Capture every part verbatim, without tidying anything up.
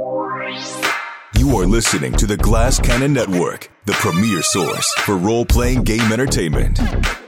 You are listening to the Glass Cannon Network, the premier source for role-playing game entertainment.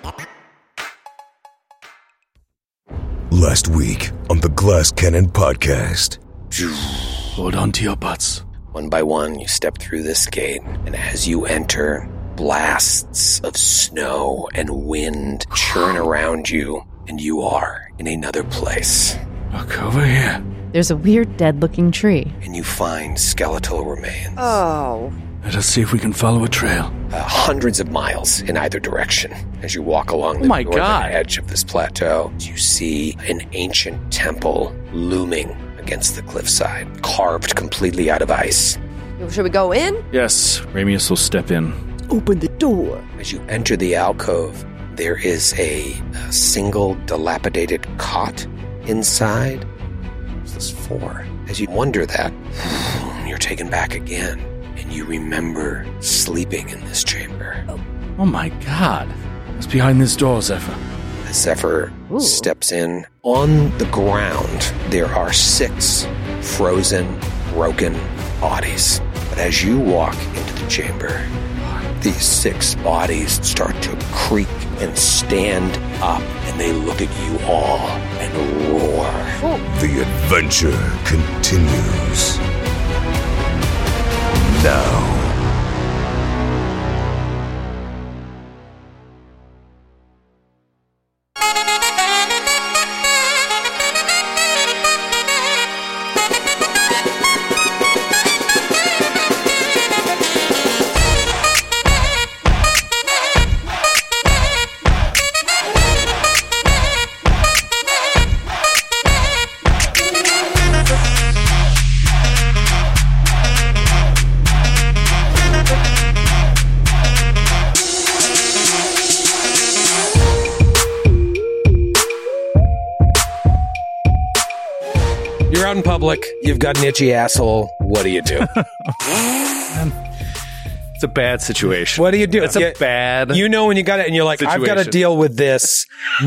Last week on the Glass Cannon podcast. Hold on to your butts. One by one, you step through this gate, and as you enter, blasts of snow and wind churn around you, and you are in another place. Look over here. There's a weird dead-looking tree. And you find skeletal remains. Oh. Let us see if we can follow a trail. Uh, hundreds of miles in either direction. As you walk along the oh my northern God. edge of this plateau, you see an ancient temple looming against the cliffside, carved completely out of ice. Should we go in? Yes, Ramius will step in. Open the door. As you enter the alcove, there is a, a single dilapidated cot inside. What's this for? As you wonder that, you're taken back again, and you remember sleeping in this chamber. Oh, oh my God. What's behind this door, Zephyr? As Zephyr Ooh. steps in, on the ground, there are six frozen, broken bodies. But as you walk into the chamber, these six bodies start to creak and stand up, and they look at you all and roar. Oh. The adventure continues now. Out in public, you've got an itchy asshole. What do you do? It's a bad situation. What do you do? It's you, a bad You know when you got it and you're like, situation. I've got to deal with this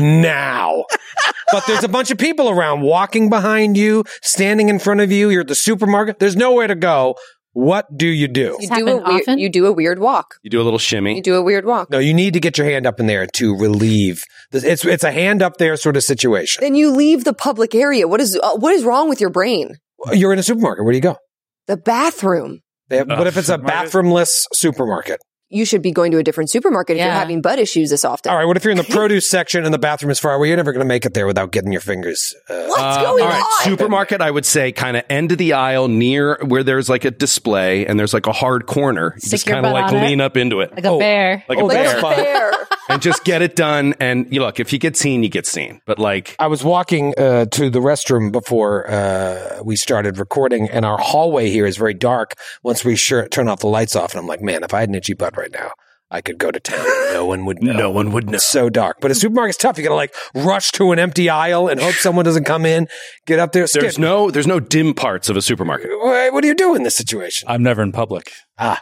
now. But there's a bunch of people around walking behind you, standing in front of you. You're at the supermarket. There's nowhere to go. What do you do? You do, a weird, you do a weird walk. You do a little shimmy. You do a weird walk. No, you need to get your hand up in there to relieve. This. It's it's a hand up there sort of situation. Then you leave the public area. What is uh, what is wrong with your brain? You're in a supermarket. Where do you go? The bathroom. They have, uh, what if it's a bathroomless supermarket? You should be going to a different supermarket yeah. if you're having butt issues this often. All right, what if you're in the produce section and the bathroom is far away? You're never going to make it there without getting your fingers. Uh, What's uh, going all right, on? Supermarket, I would say kind of end of the aisle near where there's like a display and there's like a hard corner. You Stick just your kind of butt like on lean it. up into it. Like a oh, bear. Like oh, a bear. That's Bear. And just get it done. And you look, if you get seen, you get seen. But like, I was walking uh, to the restroom before uh, we started recording, and our hallway here is very dark once we sure turn off the lights off. And I'm like, man, if I had an itchy butt right now, I could go to town. No one would know. No one would know. It's so dark. But a supermarket's tough. You got to like rush to an empty aisle and hope someone doesn't come in. Get up there. There's skip. no, there's no dim parts of a supermarket. What do you do in this situation? I'm never in public. Ah.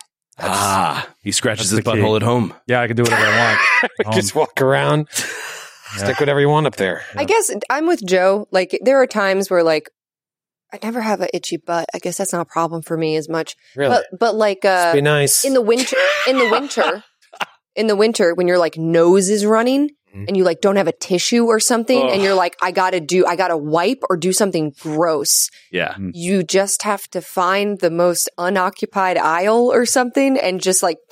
Ah, he scratches his That's the butthole key. at home. Yeah, I can do whatever I want. Just walk around. Stick whatever you want up there. I guess I'm with Joe. Like, there are times where, like, I never have an itchy butt. I guess that's not a problem for me as much. Really? But, but like, uh, be nice. in the winter, in the winter, in the winter, when your like nose is running Mhm. and you like don't have a tissue or something, Ugh. and you're like, I gotta do, I gotta wipe or do something gross. Yeah. You just have to find the most unoccupied aisle or something, and just like,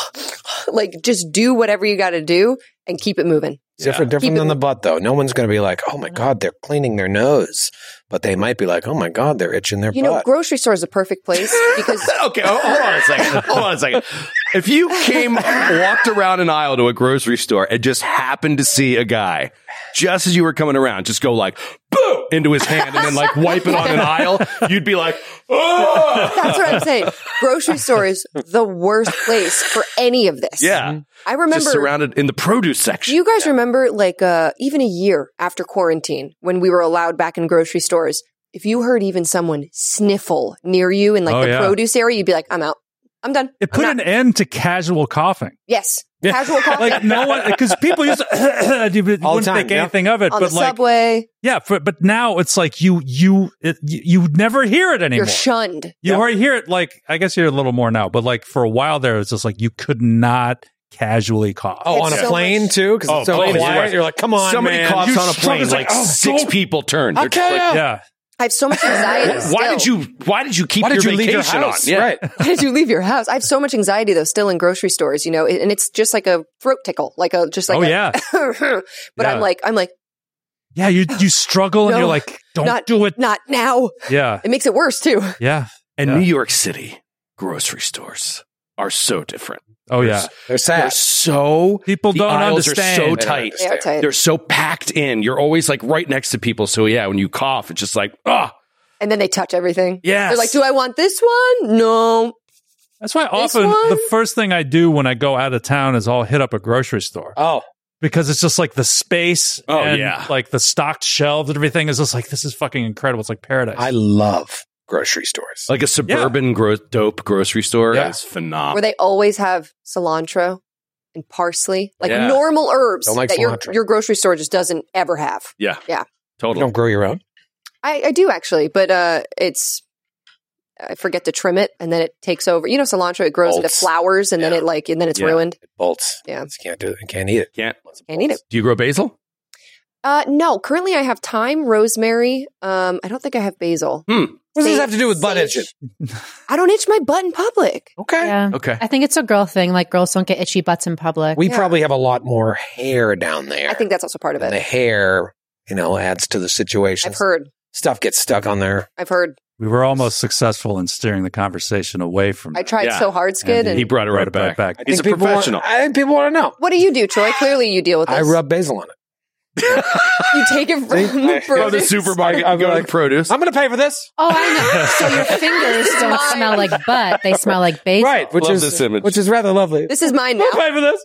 like, just do whatever you got to do and keep it moving. Different, different Keep than it- the butt, though. No one's going to be like, oh my God, they're cleaning their nose. But they might be like, oh my God, they're itching their You know, butt. grocery store is a perfect place because Okay, hold hold on a second. Hold on a second. If you came, walked around an aisle to a grocery store and just happened to see a guy, just as you were coming around, just go like, boom, into his hand and then like wipe it on an aisle, you'd be like, oh! that's what I'm saying. Grocery store is the worst place for any of this. Yeah. I remember. Just surrounded in the produce section. Do you guys remember, like, uh, even a year after quarantine, when we were allowed back in grocery stores, if you heard even someone sniffle near you in, like, Oh, the yeah. produce area, you'd be like, I'm out. I'm done. It I'm put not- an end to casual coughing. Yes. Casual coffee. Like no one, because people used to you wouldn't All the time, think yeah. anything of it, on but the like subway. yeah, for, but now it's like you you it, you, you never hear it anymore. You're shunned. You already hear it. Like I guess you're a little more now, but like for a while there, it's just like you could not casually cough. Oh, It's on a so plane much- too? Because Oh, it's so planes, quiet. yeah. You're like, come on, Somebody man. coughs You on a struggle. plane, It's like oh, six go- people turn. They're Okay, like, yeah. Yeah, I have so much anxiety. why still. did you? Why did you keep Why your did you leave vacation your house? on? Yeah. Right. Why did you leave your house? I have so much anxiety though, still in grocery stores, you know, and it's just like a throat tickle, like a just like oh a, yeah, but Yeah. I'm like, I'm like, yeah. You you struggle and No, you're like, don't not- do it. not now. Yeah, It makes it worse too. yeah. And Yeah. New York City grocery stores are so different. Oh yeah. They're They're sad. so People the don't aisles understand. are so They don't tight. They are tight. They're so packed in. You're always like right next to people. So yeah, when you cough, it's just like ah. And then they touch everything. Yes. They're like, do I want this one? No. That's why This often one? the first thing I do when I go out of town is I'll hit up a grocery store Oh, because it's just like the space Oh, and yeah. like the stocked shelves and everything is just like, this is fucking incredible. It's like paradise. I love grocery stores. Like a suburban gro- dope grocery store Yeah. is phenomenal. Where they always have cilantro and parsley, like Yeah. normal herbs Don't like that your, cilantro. your grocery store just doesn't ever have. yeah. Yeah. You Totally. don't grow your own? I, I do actually, but uh, it's I forget to trim it, and then it takes over. You know, cilantro it grows into Bolts. flowers, and then Yeah. it like, and then it's Yeah. ruined. It bolts. Yeah. You can't do it. You can't eat it. Can't. Can't eat it. Do you grow basil? Uh, no, currently I have thyme, rosemary. Um, I don't think I have basil. Hmm. What does this Sage- have to do with butt sage. itching? I don't itch my butt in public. Okay. Yeah. Okay. I think it's a girl thing. Like girls don't get itchy butts in public. We Yeah. probably have a lot more hair down there. I think that's also part of and the it. hair, you know, adds to the situation. I've heard. Stuff gets stuck on there. I've heard. we were almost successful in steering the conversation away from I tried Yeah. so hard, Skid. And And He brought it Brought right, it right back. back. He's a think people want- professional. I think people want to know. what do you do, Troy? Clearly, you deal with this. I rub basil on it. You take it from See? the From Go to the produce. supermarket. I'd be Go to like- the produce. I'm going to pay for this. Oh, I know. So your fingers don't mine. smell like butt; they smell like basil. Right, which Love is this image. which is rather lovely. This is mine now. I'll pay for this.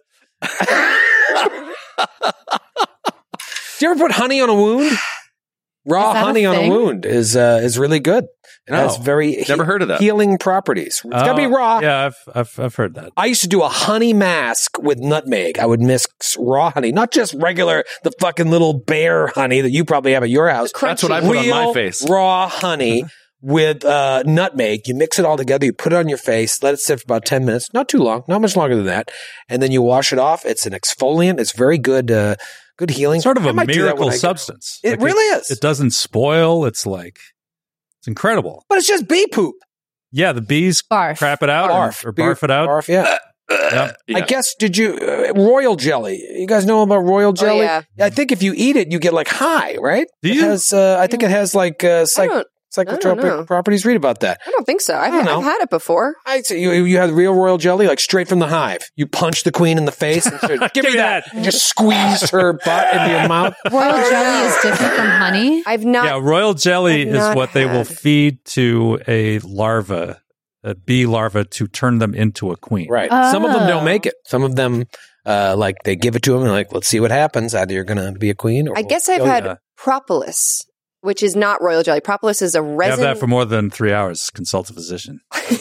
Do you ever put honey on a wound? Raw Is that a honey on a thing? wound is uh, is really good. It No. has very Never heard of that. healing properties. It's got to be Oh, raw. Yeah, I've, I've I've heard that. I used to do a honey mask with nutmeg. I would mix raw honey, not just regular, the fucking little bear honey that you probably have at your house. That's what I put on my Real face. raw honey with uh, nutmeg. You mix it all together. You put it on your face. Let it sit for about ten minutes. Not too long. Not much longer than that. And then you wash it off. It's an exfoliant. It's very good. Uh, good healing. Sort of I a might do that miracle when I get- substance. It Like, really is. It doesn't spoil. It's like it's incredible. But it's just bee poop. Yeah, the bees Barf. crap it out or- Barf. or, barf it out. Barf, yeah. Yeah. Yeah. I guess, did you, uh, royal jelly. You guys know about royal jelly? yeah. I think if you eat it, you get like high, right? Do It you? has, uh, I think it has like uh, I psych- don't, I don't psychotropic know. properties. Read about that. I don't think so. I've, I don't know. I've had it before. I say you, you have real royal jelly, like straight from the hive. You punch the queen in the face and say, give me me that. that. And just squeeze her butt into your mouth. Royal jelly is different from honey. I've not. Yeah, royal jelly I've is not what they will had. feed to a larva, a bee larva, to turn them into a queen. Right. Some of them don't Oh. make it. Some of them, uh, like they give it to them and like, let's see what happens. Either you're going to be a queen or I guess I've we'll kill had yeah. propolis, which is not royal jelly. Propolis is a You have resin. that for more than three hours. Consult a physician.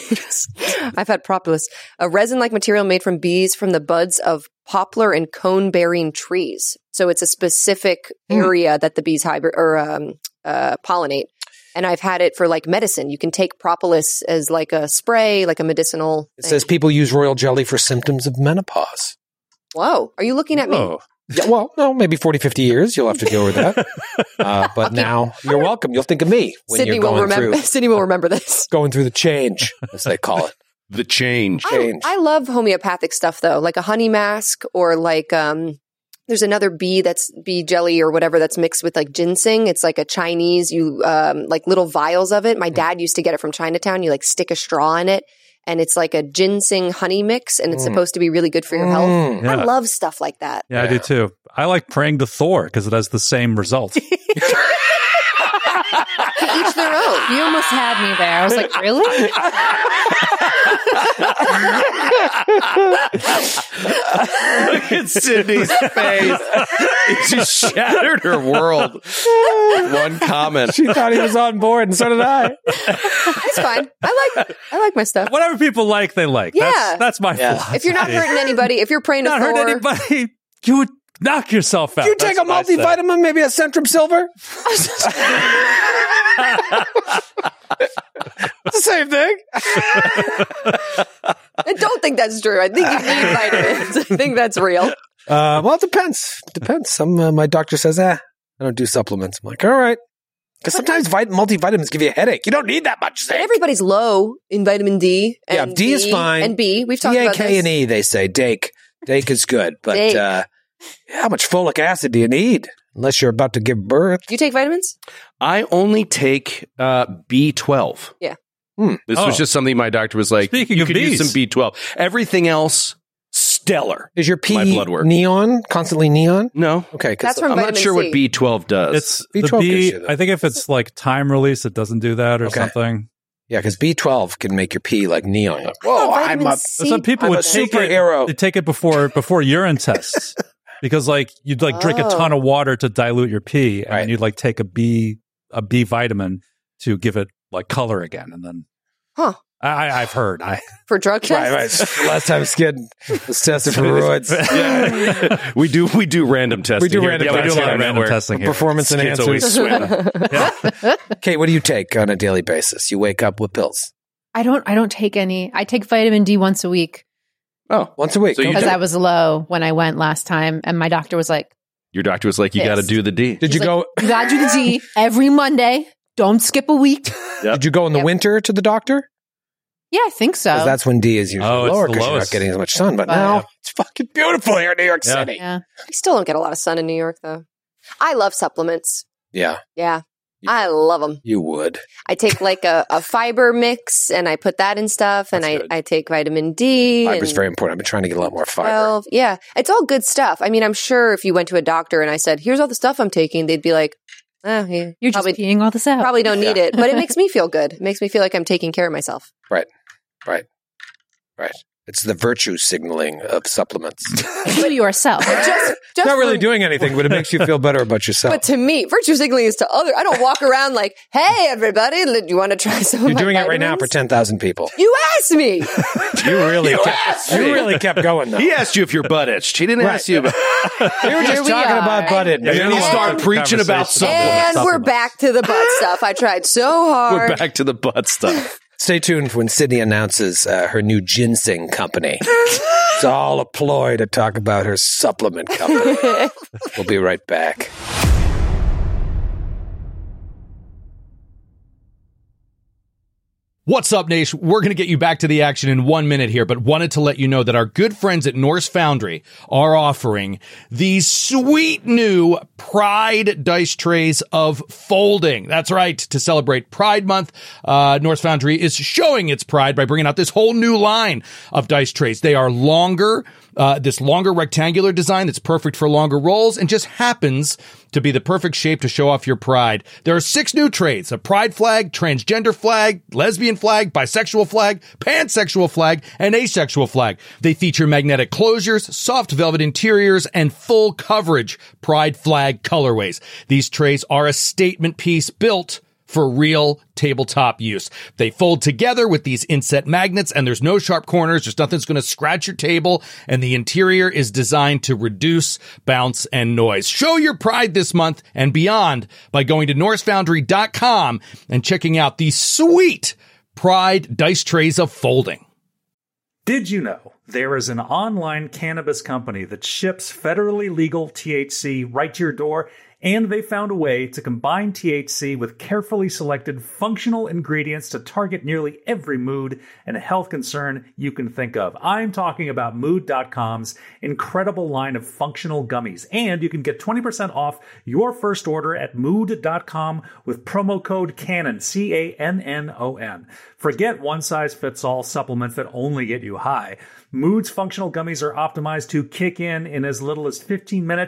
I've had propolis, a resin-like material made from bees from the buds of poplar and cone-bearing trees. So it's a specific Hmm. area that the bees hybrid or um, uh, pollinate. And I've had it for like medicine. You can take propolis as like a spray, like a medicinal. It thing. says people use royal jelly for symptoms of menopause. "Whoa, are you looking at me?" Oh, Yeah, well, no, maybe forty, fifty years. You'll have to go with that. Uh, but now you're welcome. You'll think of me when Sydney you're will going remember. through Sydney will remember this. going through the change, as they call it. The change. I, Change. I love homeopathic stuff though, like a honey mask or like um there's another bee that's bee jelly or whatever that's mixed with like ginseng. It's like a Chinese, you um like little vials of it. My dad used to get it from Chinatown. You like stick a straw in it and it's like a ginseng honey mix and it's Mm. supposed to be really good for your health. Mm. yeah. I love stuff like that. Yeah, I do too. I like praying to Thor because it has the same result. each their own. You almost had me there. I was like, really? Look at Sydney's face. It just shattered her world. One comment. She thought he was on board, and so did I. It's fine. I like I like my stuff. Whatever people like, they like. Yeah. That's, that's my Yeah. philosophy. If you're not hurting anybody, if you're praying to not Thor, hurting anybody, you would knock yourself out. You take That's a what I say. multivitamin, maybe a Centrum Silver. It's the same thing. I don't think that's true. I think you need vitamins. I think that's real. Uh, well, it depends. It depends. Some uh, my doctor says, "Ah, I don't do supplements." I'm like, "All right," because sometimes vit- multivitamins give you a headache. You don't need that much zinc. Everybody's low in vitamin D. And Yeah, D is fine. And B. We've talked D, A, about K, this. and E. They say Dake. Dake is good, but Dake. uh, how much folic acid do you need? Unless you're about to give birth. Do you take vitamins? I only take uh, B twelve. Yeah. Hmm. This Oh. was just something my doctor was like, Speaking you of could use bees. some B twelve. Everything else, stellar. Is your pee My blood work. neon? Constantly neon? No. Okay, 'cause That's from I'm not vitamin sure C. what B twelve does. It's B the twelve B. gives you that. I think if it's like time release, it doesn't do that or Okay. something. yeah, because B twelve can make your pee like neon. Like, I whoa, thought I'm vitamin a C Some people I'm would a take it. superhero. They take it before before urine tests because like you'd like drink a Oh. ton of water to dilute your pee, and Right. then you'd like take a B a B vitamin to give it like color again, and then Huh. I, I've heard. I For drug tests? Right, right. Last time Skid was tested for roids. Yeah. we do we do random testing. We do here. random Yeah, we do a testing. lot of random network. testing here. Performance Skid's enhancers. always sweating. Kate, what do you take on a daily basis? You wake up with pills I don't. I don't take any. I take vitamin D once a week Oh, once a week. So you Okay. because I was low when I went last time, and my doctor was like, your doctor was like, you got to Pissed. do the D. Did you He's go? "You gotta do the D every Monday. Don't skip a week." Yep. Did you go in the Yep. winter to the doctor? Yeah, I think so. 'Cause that's when D is usually Oh, it's lower the because you're not lowest. getting as much sun. But But- now it's fucking beautiful here in New York Yeah. City. yeah. We still don't get a lot of sun in New York, though. I love supplements. Yeah, Yeah. I love them. you would. I take like a, a fiber mix and I put that in stuff, and That's I, good. I take vitamin D. Fiber's and very important. I've been trying to get a lot more fiber. twelve. Yeah. It's all good stuff. I mean, I'm sure if you went to a doctor and I said, here's all the stuff I'm taking, they'd be like, oh, yeah, You're just probably, peeing all this out. probably don't need Yeah. it. But it makes me feel good. It makes me feel like I'm taking care of myself. Right. Right. It's the virtue signaling of supplements. to yourself. Just, just It's not really for- doing anything, but it makes you feel better about yourself. But to me, virtue signaling is to other. I don't walk around like, "Hey, everybody, do you want to try some?" You're of my doing it right now vitamins?" for ten thousand people. You asked me. You really, You kept, asked you me. really kept going though. He asked you if your butt itched. He didn't Right. ask you about. We were Here just we talking are. about butt it. Yeah, And you're then the you one start with the preaching about conversation. something. And we're Supplements. back to the butt stuff. I tried so hard. We're back to the butt stuff. Stay tuned when Sydney announces uh, her new ginseng company. It's all a ploy to talk about her supplement company. We'll be right back. What's up, Nation? We're going to get you back to the action in one minute here, but wanted to let you know that our good friends at Norse Foundry are offering these sweet new Pride dice trays of folding. That's right. To celebrate Pride Month, uh, Norse Foundry is showing its pride by bringing out this whole new line of dice trays. They are longer, uh, this longer rectangular design that's perfect for longer rolls and just happens to be the perfect shape to show off your pride. There are six new trays: a pride flag, transgender flag, lesbian flag, bisexual flag, pansexual flag, and asexual flag. They feature magnetic closures, soft velvet interiors, and full coverage pride flag colorways. These trays are a statement piece built for real tabletop use. They fold together with these inset magnets, and there's no sharp corners. There's nothing that's going to scratch your table, and the interior is designed to reduce bounce and noise. Show your pride this month and beyond by going to norse foundry dot com and checking out these sweet Pride dice trays of folding. Did you know there is an online cannabis company that ships federally legal T H C right to your door? And they found a way to combine T H C with carefully selected functional ingredients to target nearly every mood and health concern you can think of. I'm talking about mood dot com's incredible line of functional gummies. And you can get twenty percent off your first order at mood dot com with promo code CANNON, C A N N O N. Forget one-size-fits-all supplements that only get you high. Mood's functional gummies are optimized to kick in in as little as fifteen minutes,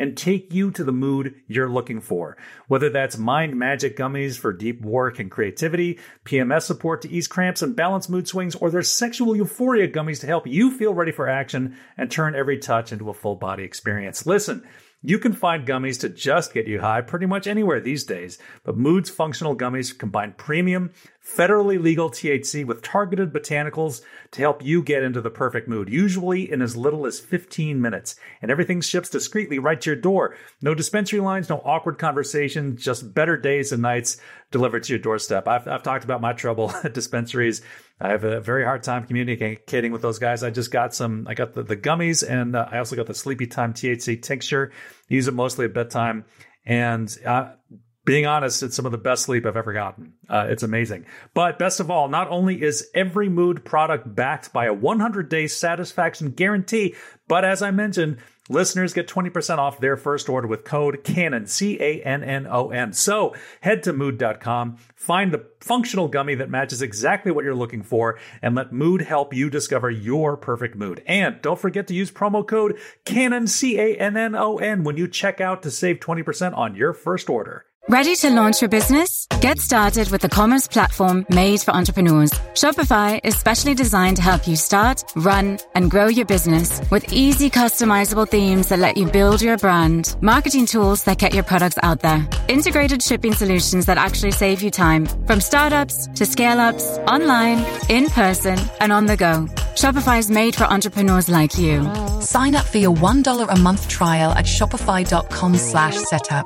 and take you to the mood you're looking for. Whether that's Mind Magic gummies for deep work and creativity, P M S support to ease cramps and balance mood swings, or their Sexual Euphoria gummies to help you feel ready for action and turn every touch into a full body experience. Listen, you can find gummies to just get you high pretty much anywhere these days, but Mood's functional gummies combine premium, federally legal T H C with targeted botanicals to help you get into the perfect mood, usually in as little as fifteen minutes. And everything ships discreetly right to your door. No dispensary lines, no awkward conversations, just better days and nights delivered to your doorstep. I've, I've talked about my trouble at dispensaries. I have a very hard time communicating with those guys. I just got some, I got the, the gummies, and uh, I also got the Sleepy Time T H C tincture. Use it mostly at bedtime. And uh, being honest, it's some of the best sleep I've ever gotten. Uh, it's amazing. But best of all, not only is every Mood product backed by a one hundred day satisfaction guarantee, but as I mentioned, listeners get twenty percent off their first order with code CANNON, C A N N O N. So head to mood dot com, find the functional gummy that matches exactly what you're looking for, and let Mood help you discover your perfect mood. And don't forget to use promo code CANNON, C A N N O N, when you check out to save twenty percent on your first order. Ready to launch your business? Get started with the commerce platform made for entrepreneurs. Shopify is specially designed to help you start, run, and grow your business with easy customizable themes that let you build your brand, marketing tools that get your products out there, integrated shipping solutions that actually save you time, from startups to scale-ups, online, in person, and on the go. Shopify is made for entrepreneurs like you. Sign up for your one dollar a month trial at shopify.com slash setup.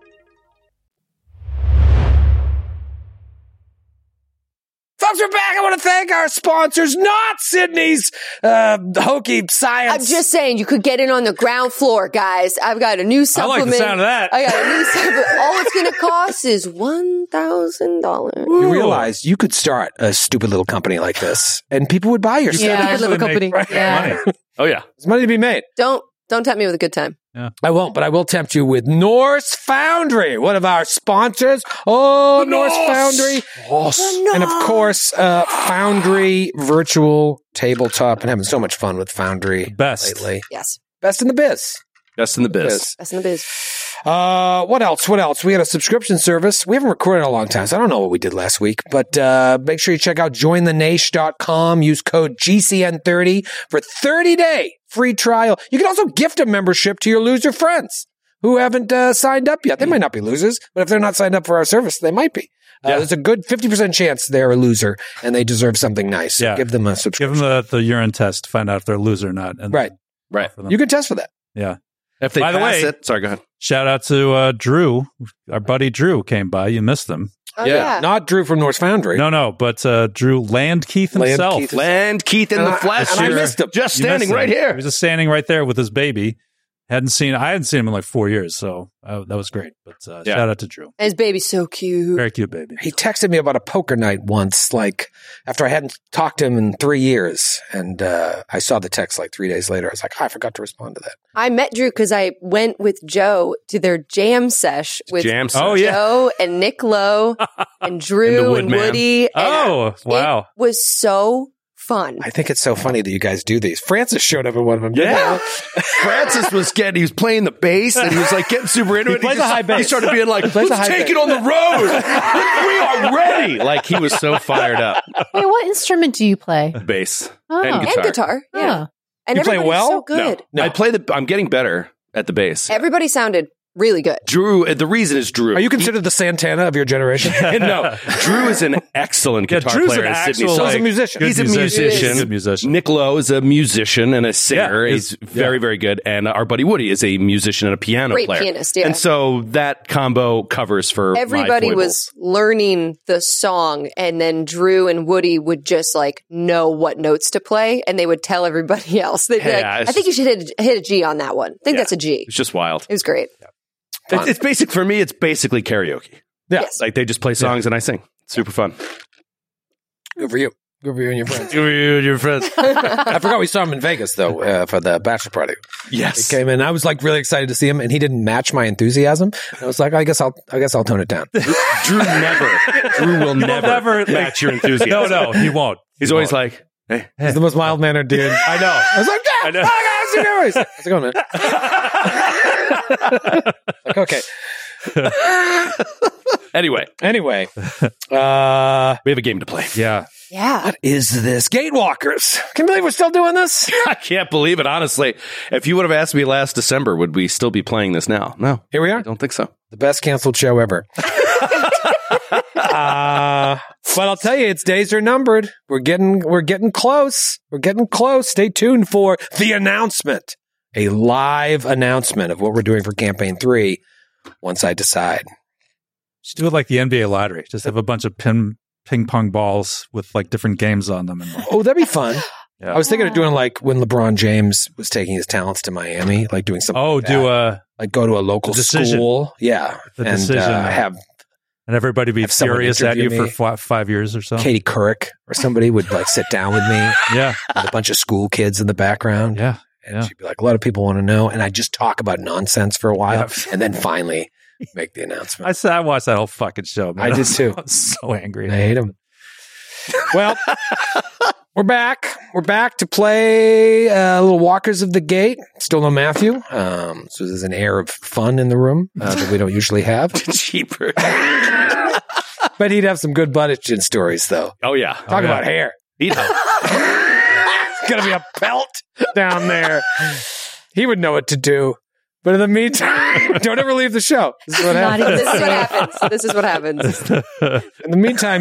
Folks, we're back. I want to thank our sponsors, not Sydney's uh, hokey science. I'm just saying, you could get in on the ground floor, guys. I've got a new supplement. I like the sound of that. I got a new supplement. All it's going to cost is one thousand dollars. You realize you could start a stupid little company like this, and people would buy your stuff. Yeah, Actually little make company. Yeah. money. Oh, yeah. There's money to be made. Don't, don't tempt me with a good time. Yeah. I won't, but I will tempt you with Norse Foundry, one of our sponsors. Oh, Norse Foundry. And of course, uh, Foundry Virtual Tabletop. And having so much fun with Foundry Best. lately. Yes. Best in the biz. Best in the biz. Best in the biz. Uh, what else? What else? We had a subscription service. We haven't recorded in a long time, so I don't know what we did last week, but uh, make sure you check out join the naish dot com. Use code G C N thirty for thirty day free trial. You can also gift a membership to your loser friends who haven't uh, signed up yet. They might not be losers, but if they're not signed up for our service, they might be. Uh, Yeah. There's a good fifty percent chance they're a loser and they deserve something nice. So Yeah. give them a subscription. Give them the, the urine test to find out if they're a loser or not. And Right. Right. for them. You can test for that. Yeah. If they By the pass way- it, sorry, go ahead. Shout out to uh, Drew. Our buddy Drew came by. You missed him. Oh, yeah. Not Drew from Norse Foundry. No, no, but uh, Drew Land Keith Land himself. Keith. Land Keith in And the I- flesh. and I here. missed him. Just You missed standing him. right He here. was just standing right there with his baby. Hadn't seen. I hadn't seen him in like four years, so uh, that was great. But uh, Yeah. shout out to Drew. And his baby's so cute. Very cute baby. He texted me about a poker night once, like after I hadn't talked to him in three years. And uh, I saw the text like three days later. I was like, oh, I forgot to respond to that. I met Drew because I went with Joe to their jam sesh with Jam Oh, sesh. yeah. Joe and Nick Lowe and Drew and, Woodman. Woody. And Oh, it wow. was so fun. I think it's so funny that you guys do these. Francis showed up in one of them. didn't Yeah. he? Francis was getting, he was playing the bass and he was like getting super into He it. plays just- a high bass. He started being like, plays a let's high take bass. it on the road. We are ready. Like he was so fired up. Wait, what instrument do you play? Bass Oh. and And guitar. guitar. Yeah. Oh. And You play everybody's well? so good. No. I play the, I'm getting better at the bass. Everybody sounded really good. Drew, the reason is Drew. Are you considered the Santana of your generation? no, Drew is an excellent Yeah, guitar Drew's player an in Sydney. actual, So he's a like, musician. good He's a musician. musician. Good musician. Nick Lowe is a musician and a singer. Yeah, he's he's- very, yeah. very good. And our buddy Woody is a musician and a piano Great player. pianist, yeah. And so that combo covers for my Everybody foibles. was learning the song, and then Drew and Woody would just like know what notes to play, and they would tell everybody else. They'd be Yeah, like, it's I think you should hit a, hit a G on that one. I think Yeah. that's a G. It's just wild. It was great. It's, it's basic for me. It's basically karaoke. Yeah. Yes. Like they just play songs and I sing. Super fun. Good for you. Good for you and your friends. You and your friends. I forgot we saw him in Vegas, though, uh, for the bachelor party. Yes. He came in. I was like really excited to see him, and he didn't match my enthusiasm. I was like, I guess I'll, I guess I'll tone it down. Drew never, Drew will never, never- match your enthusiasm. No, no, he won't. He's He always won't. like, hey, He's the most mild mannered dude. I know. I was like, yeah, I know. oh, guys, you guys. How's it going, man? Like, okay. Anyway, Anyway, uh, we have a game to play. Yeah. Yeah. what is this? Gatewalkers. Can you believe we're still doing this? I can't believe it, honestly. If you would have asked me last December, would we still be playing this now? No. Here we I are. don't think so. The best canceled show ever. uh, but I'll tell you, its days are numbered. We're getting, we're getting close. We're getting close. Stay tuned for the announcement, a live announcement of what we're doing for campaign three. Once I decide, Just do it like the N B A lottery. Just have a bunch of pin, ping pong balls with like different games on them. And like, oh, that'd be fun. Yeah. I was thinking of doing like when LeBron James was taking his talents to Miami, like doing something. oh, like do that. a like go to a local the decision. school, yeah, The and decision. uh, have and everybody be Have someone furious at you interview for me. fi- five years or so. Katie Couric or somebody would like sit down with me Yeah. with a bunch of school kids in the background. Yeah. And Yeah. she'd be like, a lot of people want to know. And I just talk about nonsense for a while Yeah. and then finally make the announcement. I said I watched that whole fucking show. Man. I did too. I was so angry. I hate him. Well, we're back. We're back to play uh, little Walkers of the Gate. Still no Matthew. Um, so there's an air of fun in the room uh, that we don't usually have. Cheaper. But he'd have some good Buttochin stories, though. Oh, yeah. Talk Oh, yeah. about hair. He'd help. It's going to be a pelt down there. He would know what to do. But in the meantime, don't ever leave the show. This is what Not happens. This is what happens. This is what happens. In the meantime,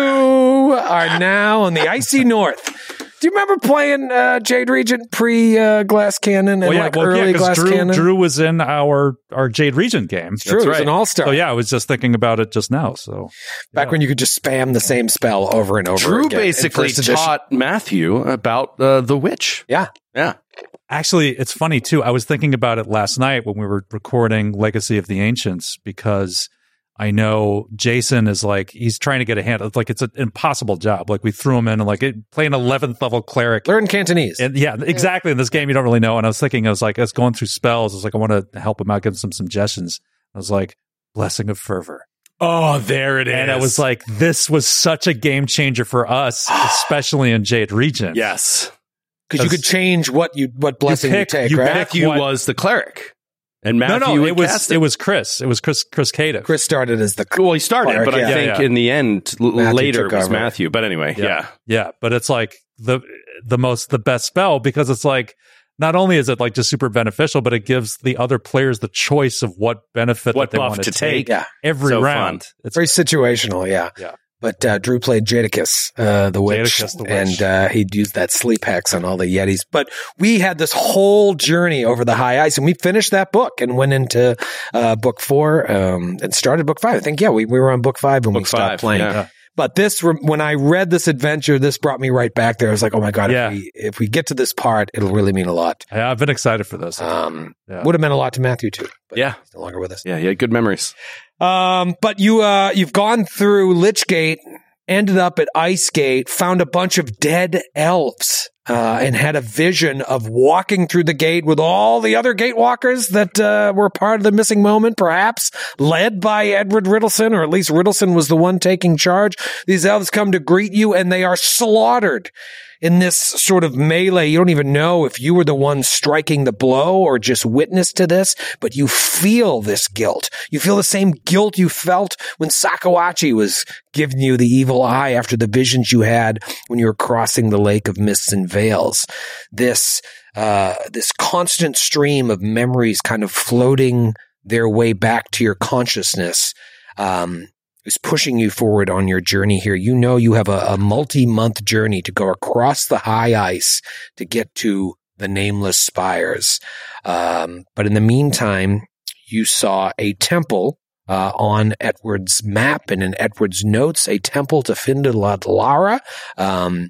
you are now on the icy north. Do you remember playing uh, Jade Regent pre uh, Glass Cannon and Well, yeah, like well, early yeah, because Glass Drew, Cannon? Drew was in our, our Jade Regent game. It's true. It was an all-star. So yeah, I was just thinking about it just now. So Back yeah. when you could just spam the same spell over and over Drew again. in basically first edition. taught Matthew about uh, the witch. Yeah. Yeah. Actually, it's funny too. I was thinking about it last night when we were recording Legacy of the Ancients because I know Jason is like, he's trying to get a handle. It's like, it's an impossible job. Like we threw him in and like it, play an eleventh level cleric. Learn Cantonese. And yeah, exactly. In this game, you don't really know. And I was thinking, I was like, I was going through spells. I was like, I want to help him out, give him some suggestions. I was like, Blessing of Fervor. Oh, there it is. And I was like, this was such a game changer for us, especially in Jade Regent. yes. Because you could change what you what blessing you, pick- take, you right? pick- Matthew what- was the cleric. And No, Matthew no, would it was cast it was Chris. It was Chris Chris Cadiff. Chris started as the Well, he started, Cleric, but I yeah. think Yeah, yeah. in the end, l- Matthew later took it was over. Matthew. But anyway, yeah. Yeah, but it's like the the most the best spell because it's like not only is it like just super beneficial, but it gives the other players the choice of what benefit What that they buff want to to take. take yeah. every So round. fun. It's Very situational, yeah. Yeah. But uh, Drew played Jadakiss, uh, the witch, Jadakiss the witch. and uh, he'd used that sleep hex on all the Yetis. But we had this whole journey over the high ice, and we finished that book and went into uh, book four um, and started book five. I think, yeah, we, we were on book five when we Book stopped five, playing. yeah. But this, when I read this adventure, this brought me right back there. I was like, oh my God, Yeah. if, we, if we get to this part, it'll really mean a lot. yeah, I've been excited for this. Um, Yeah. Would have meant a lot to Matthew too. But Yeah. he's no longer with us. Yeah, he had good memories. Um, but you, uh, you've gone through Lichgate, ended up at Icegate, found a bunch of dead elves, uh, and had a vision of walking through the gate with all the other gatewalkers that, uh, were part of the missing moment, perhaps led by Edward Riddleson, or at least Riddleson was the one taking charge. These elves come to greet you and they are slaughtered in this sort of melee. You don't even know if you were the one striking the blow or just witness to this, but you feel this guilt. You feel the same guilt you felt when Sakawachi was giving you the evil eye after the visions you had when you were crossing the lake of mists and veils. This, uh, this constant stream of memories kind of floating their way back to your consciousness, um, is pushing you forward on your journey here. You know you have a, a multi-month journey to go across the high ice to get to the nameless spires. Um, but in the meantime, you saw a temple uh, on Edward's map and in Edward's notes, a temple to Findalat Lara, um,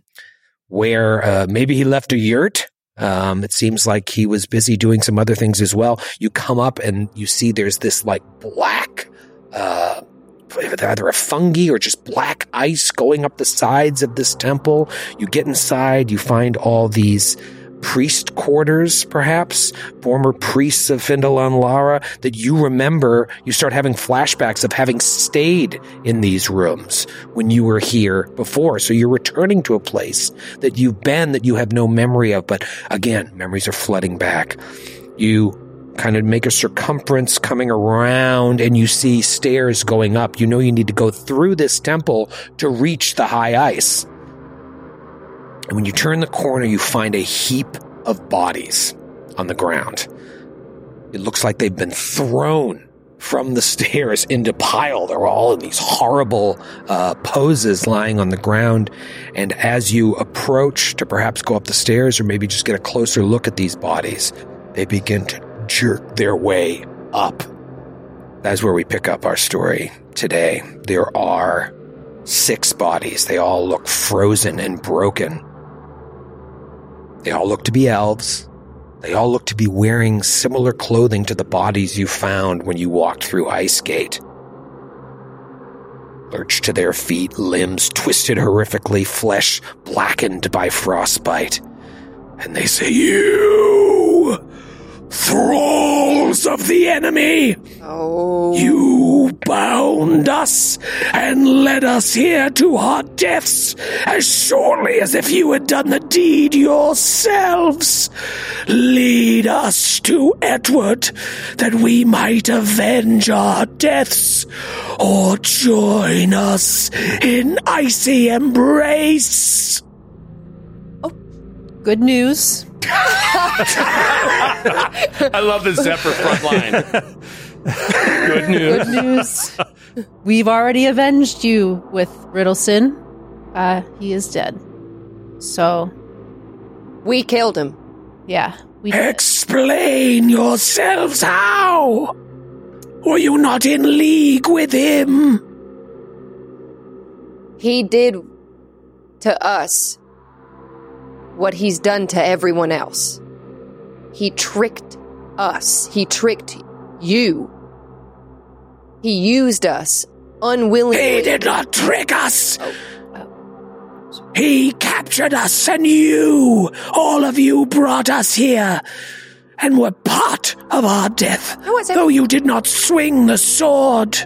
where uh, maybe he left a yurt. Um, it seems like he was busy doing some other things as well. You come up and you see there's this like black, uh, either a fungi or just black ice going up the sides of this temple. You get inside, you find all these priest quarters, perhaps, former priests of Findalan Lara that you remember. You start having flashbacks of having stayed in these rooms when you were here before. So you're returning to a place that you've been that you have no memory of. But again, memories are flooding back. You kind of make a circumference coming around, and you see stairs going up. You know you need to go through this temple to reach the high ice. And when you turn the corner, you find a heap of bodies on the ground. It looks like they've been thrown from the stairs into pile. They're all in these horrible uh, poses lying on the ground. And as you approach to perhaps go up the stairs or maybe just get a closer look at these bodies, they begin to jerk their way up. That's where we pick up our story today. There are six bodies. They all look frozen and broken. They all look to be elves. They all look to be wearing similar clothing to the bodies you found when you walked through Ice Gate. Lurched to their feet, limbs twisted horrifically, flesh blackened by frostbite. And they say, "You, thralls of the enemy! Oh. You bound us and led us here to our deaths as surely as if you had done the deed yourselves. Lead us to Edward, that we might avenge our deaths, or join us in icy embrace." Oh, good news. I love the Zephyr front line. Good news. Good news. We've already avenged you with Riddleson. Uh, he is dead. So. We killed him. Yeah. We did. Explain yourselves how? Were you not in league with him? He did to us what he's done to everyone else. He tricked us. He tricked you. He used us unwillingly. He did not trick us. Oh. Oh. He captured us, and you, all of you, brought us here and were part of our death, no, though you did not swing the sword.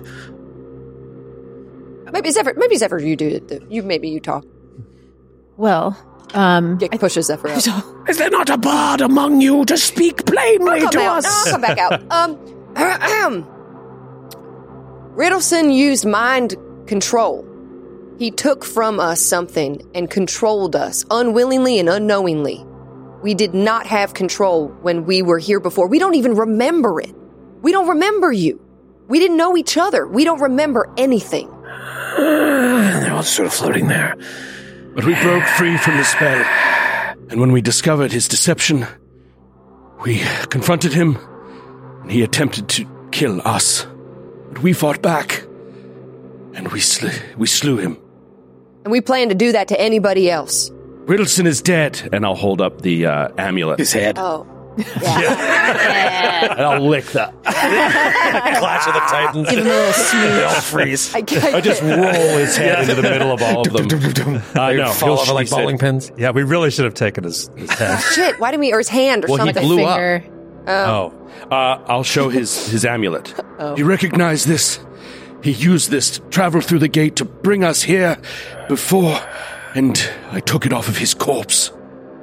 Maybe Zephyr, maybe Zephyr, you do it. You maybe you talk. Well, um, yeah, pushes Zephyr out. Is there not a bard among you to speak plainly to out. us? No, I'll come back out. Um, ahem. Riddleson used mind control. He took from us something and controlled us unwillingly and unknowingly. We did not have control when we were here before. We don't even remember it. We don't remember you. We didn't know each other. We don't remember anything. Uh, they're all sort of floating there. But we broke free from the spell, and when we discovered his deception, we confronted him, and he attempted to kill us. But we fought back, and we sl- we slew him. And we plan to do that to anybody else. Riddleson is dead, and I'll hold up the uh, amulet. His head. Oh. Yeah. And I'll lick that. Clash of the Titans. Give him a little smooch. They all freeze. I, I, I just roll his head into the middle of all of them. I know. Fall over like bowling pins. Yeah, we really should have taken his, his head. Shit, why didn't we, or his hand or Well, he something? blew up. Finger. Oh. Uh, I'll show his, his amulet. Oh. He recognized this. He used this to travel through the gate to bring us here before, and I took it off of his corpse.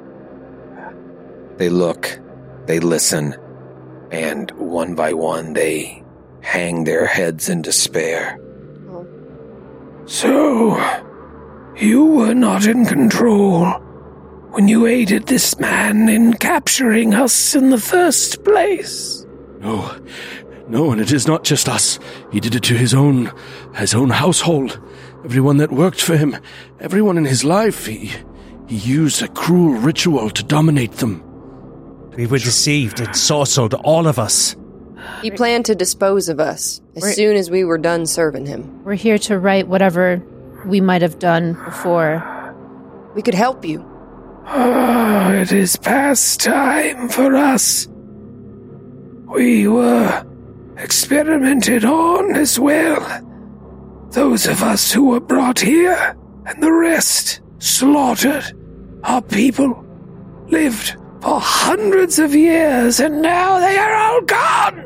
They look, they listen, and one by one they hang their heads in despair. Oh. So, you were not in control when you aided this man in capturing us in the first place? No, no, and it is not just us. He did it to his own, his own household. Everyone that worked for him, everyone in his life, he, he used a cruel ritual to dominate them. We were deceived and sorcered all of us. He planned to dispose of us as we're, soon as we were done serving him. We're here to right whatever we might have done before. We could help you. Oh, it is past time for us. We were experimented on as well. Those of us who were brought here and the rest slaughtered. Our people lived for hundreds of years, and now they are all gone.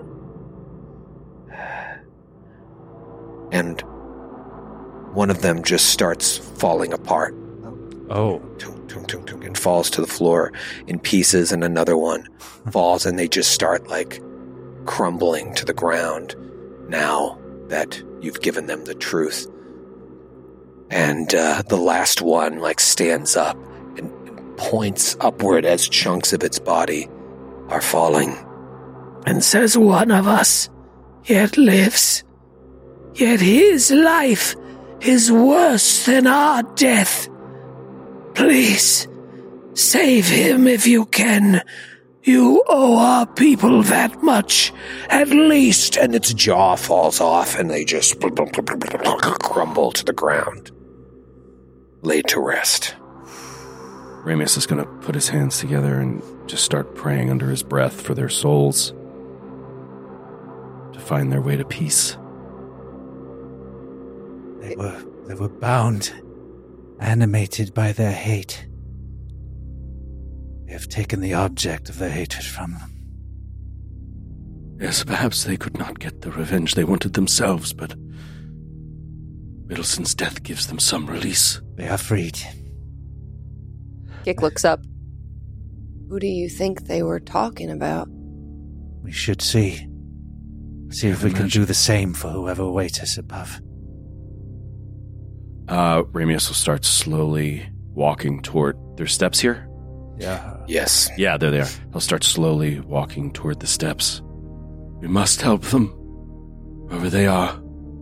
And one of them just starts falling apart. Oh. Tunk, tunk, tunk, tunk, and falls to the floor in pieces, and another one falls, and they just start, like, crumbling to the ground now that you've given them the truth. And uh, the last one, like, stands up and, and points upward as chunks of its body are falling and says, "One of us yet lives, yet his life is worse than our death. Please, save him if you can. You owe our people that much, at least." And its jaw falls off, and they just crumble to the ground, laid to rest. Ramius is going to put his hands together and just start praying under his breath for their souls to find their way to peace. They were, they were bound, animated by their hate. They have taken the object of their hatred from them. Yes, perhaps they could not get the revenge they wanted themselves, but Middleton's death gives them some release. They are freed. Gik looks up. Who do you think they were talking about? We should see. See if we can do the same for whoever awaits us above. Uh, Ramius will start slowly walking toward... There's steps here? Yeah. Yes. Yeah, there they are. He'll start slowly walking toward the steps. We must help them, wherever they are.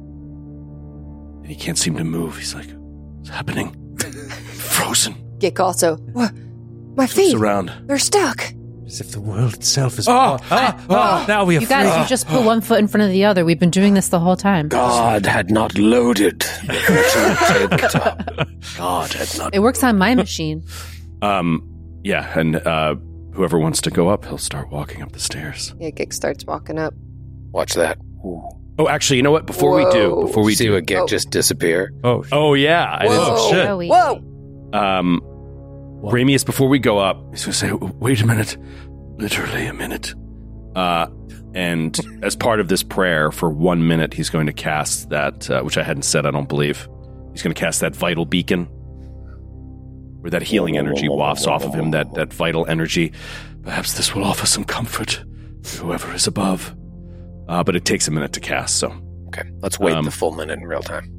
And he can't seem to move. He's like, what's happening? Frozen. Gik also. What? My Looks feet. around. They're stuck. As if the world itself is... Oh, ah, ah, now we are You guys, free. you just put one foot in front of the other. We've been doing this the whole time. God had not loaded the tabletop. God had not. It works on my machine. Um, yeah, and uh, whoever wants to go up, he'll start walking up the stairs. Yeah, Gik starts walking up. Watch that. Ooh. Oh, actually, you know what? Before we do, Whoa. before we See do, what Gik Oh. just disappear. Oh, oh yeah, I didn't- Whoa. shit. Joey. Whoa! Um, Ramius, before we go up, he's going to say, wait a minute. Literally a minute. Uh, and as part of this prayer, for one minute, he's going to cast that, uh, which I hadn't said, I don't believe. He's going to cast that vital beacon, where that healing energy wafts off of him, that, that vital energy. Perhaps this will offer some comfort to whoever is above. Uh, but it takes a minute to cast, so. Okay, let's wait Um, the full minute in real time.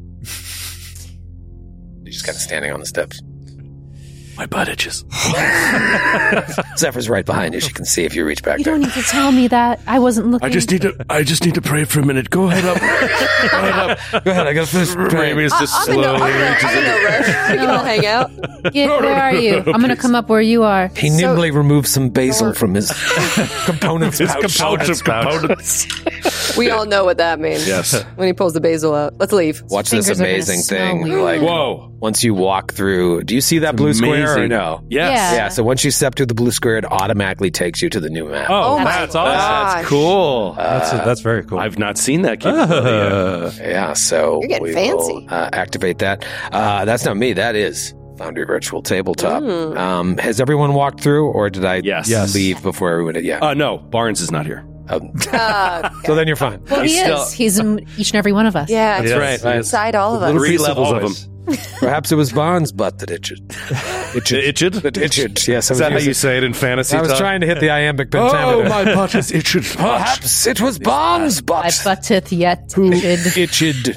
You're just kind of standing on the steps. My butt itches. Zephyr's right behind you. She can see if you reach back You there. don't need to tell me that. I wasn't looking. I just need to, I just need to pray for a minute. Go ahead up. Go ahead up. Go ahead, I got to finish praying. Ramius just I'm in no, slowly I'm in no, reaches I'm in in. no rush. We can all hang out. Gik, where are you? I'm going to come up where you are. He So- nimbly removes some basil from his components His pouch. pouch of components. We all know what that means. Yes. When he pulls the basil out. Let's leave. Watch this Fingers are gonna amazing smell thing. weird. Like, Whoa. once you walk through, do you see that blue square or Amazing. no? Yes. Yeah. Yeah, so once you step through the blue square, it automatically takes you to the new map. Oh, Oh my that's awesome. God. That's cool. That's, that's very cool. I've not seen that capability yet. Yeah, so You're getting we fancy. will uh, activate that. Uh, that's not me. That is Foundry Virtual Tabletop. Mm. Um, has everyone walked through, or did I Yes. Yes. leave before everyone did? Yeah. Uh, no, Barnes is not here. Um, Uh, so then you're fine. Well, he He's is. still- He's in each and every one of us. yeah, That's it's right. inside all of us. Three piece of levels of always. them. Perhaps it was Bond's butt that itched. Itched. Itched? That itched. Yes. I Is was that how using- you say it in fantasy I was talk? trying to hit the iambic pentameter. Oh, my butt is itched. Perhaps it was Bond's I butt. butteth yet. Who itched. itched.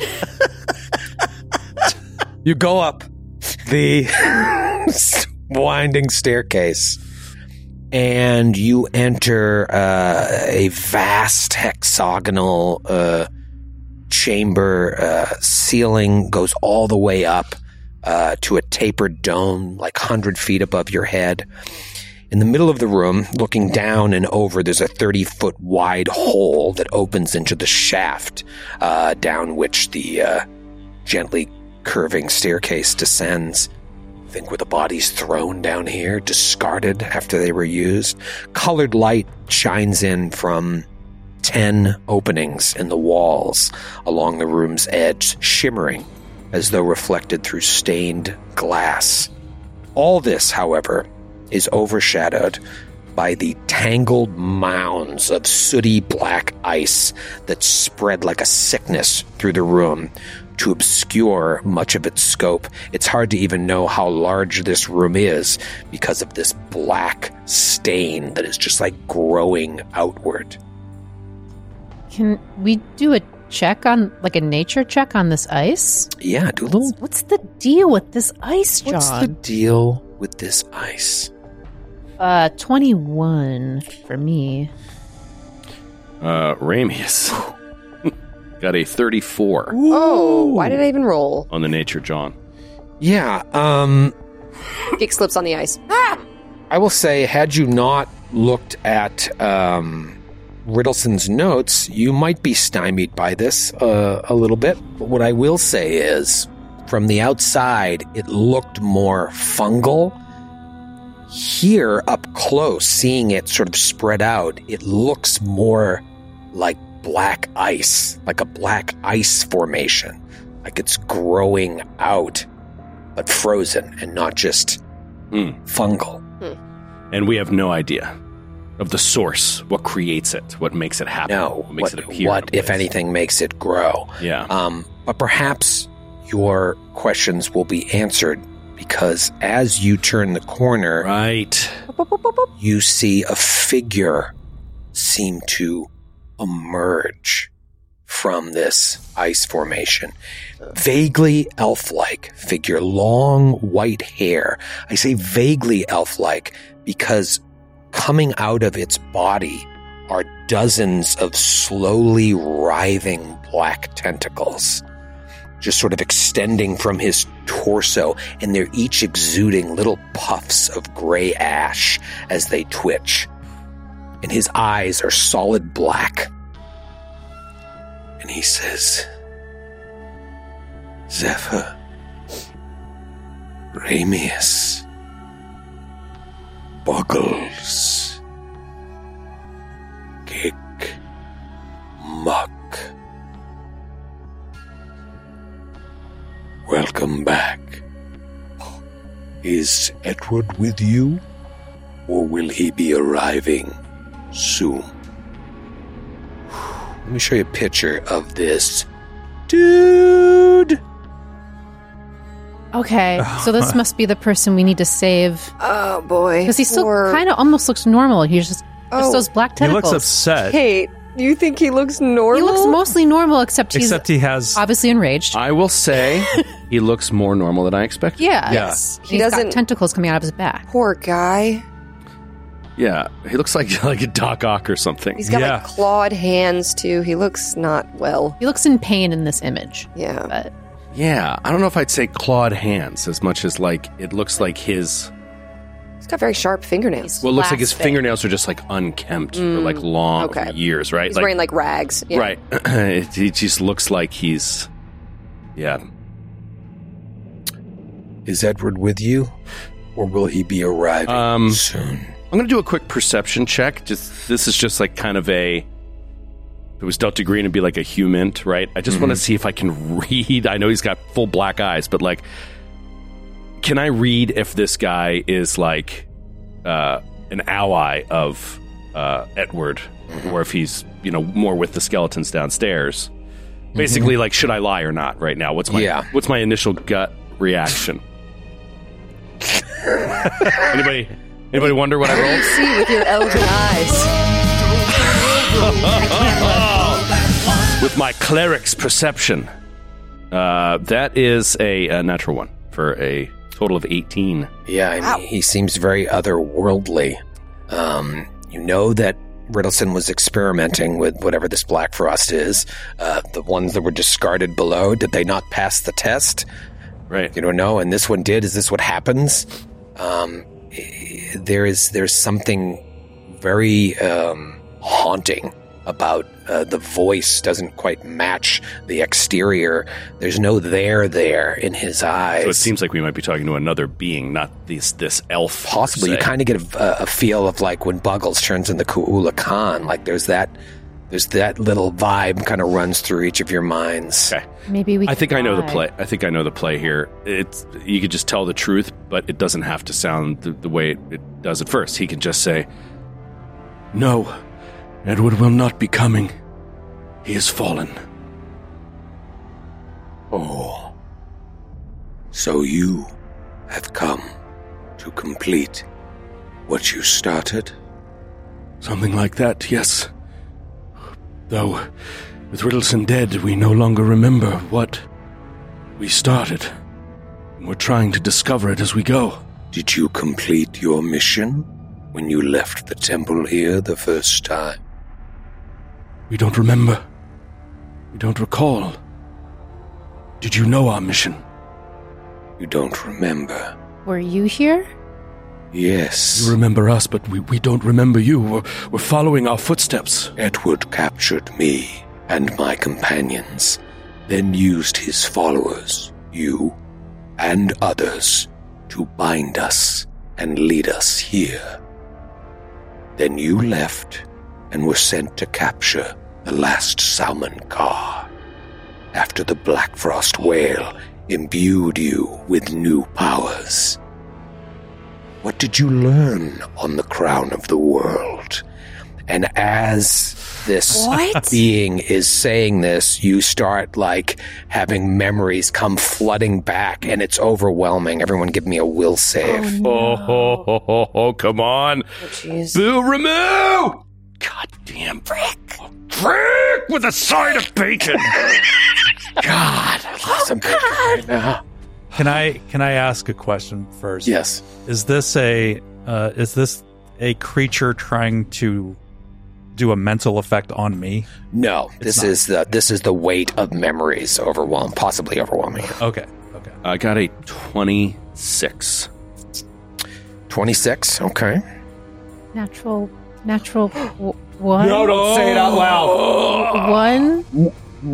You go up the winding staircase and you enter uh, a vast hexagonal uh, chamber. Uh, ceiling goes all the way up uh, to a tapered dome like one hundred feet above your head. In the middle of the room, looking down and over, there's a thirty-foot wide hole that opens into the shaft uh, down which the uh, gently curving staircase descends. Think where the bodies thrown down here, discarded after they were used. Colored light shines in from ten openings in the walls along the room's edge, shimmering as though reflected through stained glass. All this, however, is overshadowed by the tangled mounds of sooty black ice that spread like a sickness through the room to obscure much of its scope. It's hard to even know how large this room is because of this black stain that is just like growing outward. Can we do a check on, like a nature check on this ice? Yeah, do a little. What's the deal with this ice, John? What's the deal with this ice? Uh, twenty-one for me. Uh, Ramius got a thirty-four. Oh, why did I even roll? On the nature, John. Yeah, um... Gig slips on the ice. I will say, had you not looked at um, Riddleson's notes, you might be stymied by this uh, a little bit. But what I will say is, from the outside, it looked more fungal. Here, up close, seeing it sort of spread out, it looks more like black ice, like a black ice formation. Like it's growing out, but frozen and not just mm. fungal. Hmm. And we have no idea of the source, what creates it, what makes it happen, No, what makes what, it appear. what if anything, makes it grow. Yeah. Um, but perhaps your questions will be answered because as you turn the corner, right, you see a figure seem to emerge from this ice formation. Vaguely elf-like figure, long white hair. I say vaguely elf-like because coming out of its body are dozens of slowly writhing black tentacles, just sort of extending from his torso, and they're each exuding little puffs of gray ash as they twitch. And his eyes are solid black. And he says, Zephyr, Ramius, Buggles, Kick, Muck. Welcome back. Is Edward with you, or will he be arriving soon? Let me show you a picture of this dude. Okay, so this must be the person we need to save. Oh, boy. Because he still Poor- kind of almost looks normal. He's just, Oh. just those black He tentacles. looks upset. Kate, do you think he looks normal? He looks mostly normal, except he's Except he has. obviously enraged. I will say he looks more normal than I expected. Yeah. Yeah. Yes. He He's got doesn't- tentacles coming out of his back. Poor guy. Yeah, he looks like like a Doc Ock or something. He's got Yeah. like clawed hands, too. He looks not well. He looks in pain in this image. Yeah. But Yeah, I don't know if I'd say clawed hands as much as like it looks like his. He's got very sharp fingernails. Well, it looks like his Plastic. fingernails are just like unkempt for like long okay. over years, right? He's like, wearing like rags. Yeah. Right. it, he just looks like he's. Yeah. Is Edward with you, or will he be arriving Um, soon? I'm going to do a quick perception check. Just this is just like kind of a. If it was Delta Green, it'd be like a human, right? I just want to see if I can read. I know he's got full black eyes, but like, can I read if this guy is like uh, an ally of uh, Edward, or if he's you know more with the skeletons downstairs? Basically, like, should I lie or not right now? What's my Yeah. What's my initial gut reaction? anybody Anybody wonder what I rolled? See with your elven eyes. With my cleric's perception. Uh, that is a, a natural one for a total of eighteen. Yeah, I mean, he seems very otherworldly. Um, you know that Riddleson was experimenting with whatever this Black Frost is. Uh, the ones that were discarded below, did they not pass the test? Right. You don't know, and this one did. Is this what happens? Um, there is there's something very um, haunting about uh, the voice. Doesn't quite match the exterior. There's no there there in his eyes. So it seems like we might be talking to another being, not this this elf. per Possibly. You se. kind of get a, a feel of like when Buggles turns into Ku'ula Khan. Like there's that, there's that little vibe kind of runs through each of your minds. Okay. maybe we. I think can I know the lie. play. I think I know the play here. It's you could just tell the truth, but it doesn't have to sound the, the way it, it does at first. He can just say, "No, Edward will not be coming. He has fallen." Oh. So you have come to complete what you started? Something like that, yes. Though, with Riddleson dead, we no longer remember what we started. We're trying to discover it as we go. Did you complete your mission when you left the temple here the first time? We don't remember. We don't recall. Did you know our mission? You don't remember. Were you here? Yes. You remember us, but we, we don't remember you. We're, we're following our footsteps. Edward captured me and my companions, then used his followers, you and others, to bind us and lead us here. Then you left and were sent to capture the last Salmon Car, after the Black Frost Whale imbued you with new powers. What did you learn on the Crown of the World? And as this What? being is saying this, you start, like, having memories come flooding back, and it's overwhelming. Everyone give me a will save. Oh, ho, ho, ho, ho, come on. Oh, jeez. Boo Ramoo! God damn. Frick. Frick with a side of bacon. God, I love some bacon right now. Can I can I ask a question first? Yes. Is this a uh, is this a creature trying to do a mental effect on me? No, this not. is the this is the weight of memories overwhelm, possibly overwhelming. Okay. Okay. I got a twenty-six. twenty-six, okay. Natural, natural w- one. don't say it out loud. One.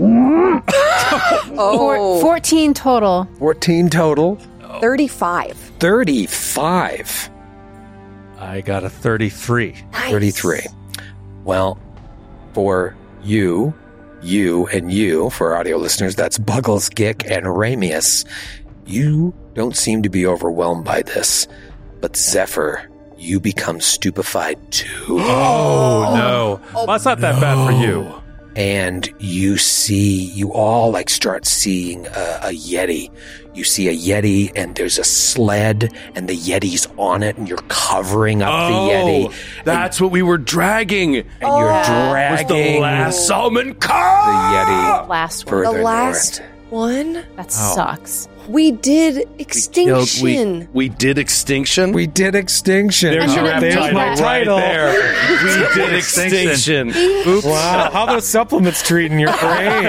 Oh, Four, fourteen total. fourteen total. thirty-five. thirty-five. I got a thirty-three. Nice. thirty-three. Well, for you, you, and you, for audio listeners, that's Buggles, Gick, and Ramius. You don't seem to be overwhelmed by this, but Zephyr, you become stupefied too. Oh, no. Well, that's not that bad for you. And you see, you all like start seeing a, a Yeti. You see a Yeti, and there's a sled, and the Yeti's on it, and you're covering up the Yeti. That's what we were dragging. And you're Was dragging the last Salmon Car. the Yeti Last one. further The last north. one? That sucks. We did Killed- extinction. We, we did extinction. We did extinction. There's I'm your gonna title make that- right there. We did extinction. Oops. Wow, how those supplements treating your brain?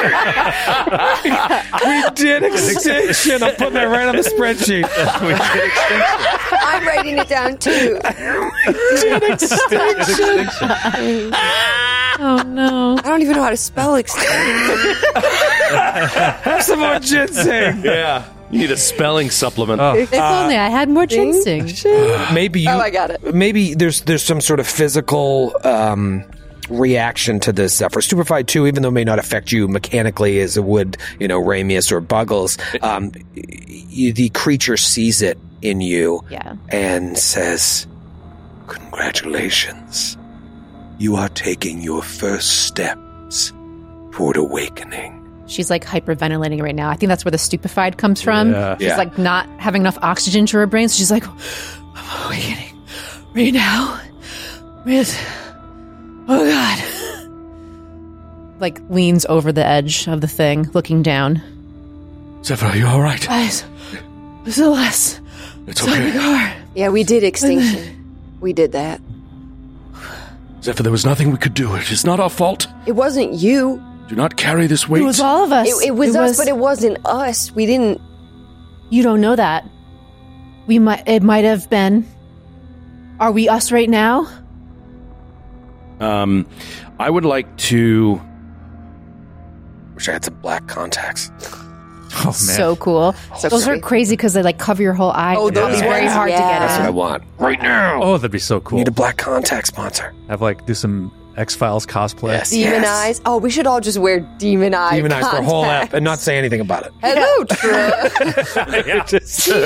We did extinction. I'm putting that right on the spreadsheet. We did extinction. I'm writing it down too. Oh no. I don't even know how to spell extinction. Have some more ginseng. Yeah. You need a spelling supplement. If only I had more ginseng. Maybe you. Oh, I got it. Maybe there's there's some sort of physical um, reaction to this Zephyr. Stupefied too, even though it may not affect you mechanically as it would, you know, Ramius or Buggles. Um, you, the creature sees it in you Yeah. and says, "Congratulations, you are taking your first steps toward awakening." She's like hyperventilating right now. I think that's where the stupefied comes from. Yeah. She's Yeah. like not having enough oxygen to her brain. So she's like, I'm awakening right now. With, oh God. Like leans over the edge of the thing, looking down. Zephyr, are you all right? Guys, this is the last. It's okay. Yeah, we did extinction. We did that. Zephyr, there was nothing we could do. It is not our fault. It wasn't you. Do not carry this weight. It was all of us. It, it was us, but it wasn't us. We didn't. You don't know that. We might. It might have been. Are we us right now? Um, I would like to. Wish I had some black contacts. Oh, man. So cool. So Those pretty. are crazy because they like cover your whole eye. Oh, It's those very ones, hard yeah. to get That's what I at. want right now. Oh, that'd be so cool. Need a black contact sponsor. Have like do some X-Files cosplay. Yes. Demon Yes. eyes. Oh, we should all just wear demon eye. Demon eyes for a whole contacts. app and not say anything about it. Hello, Trip.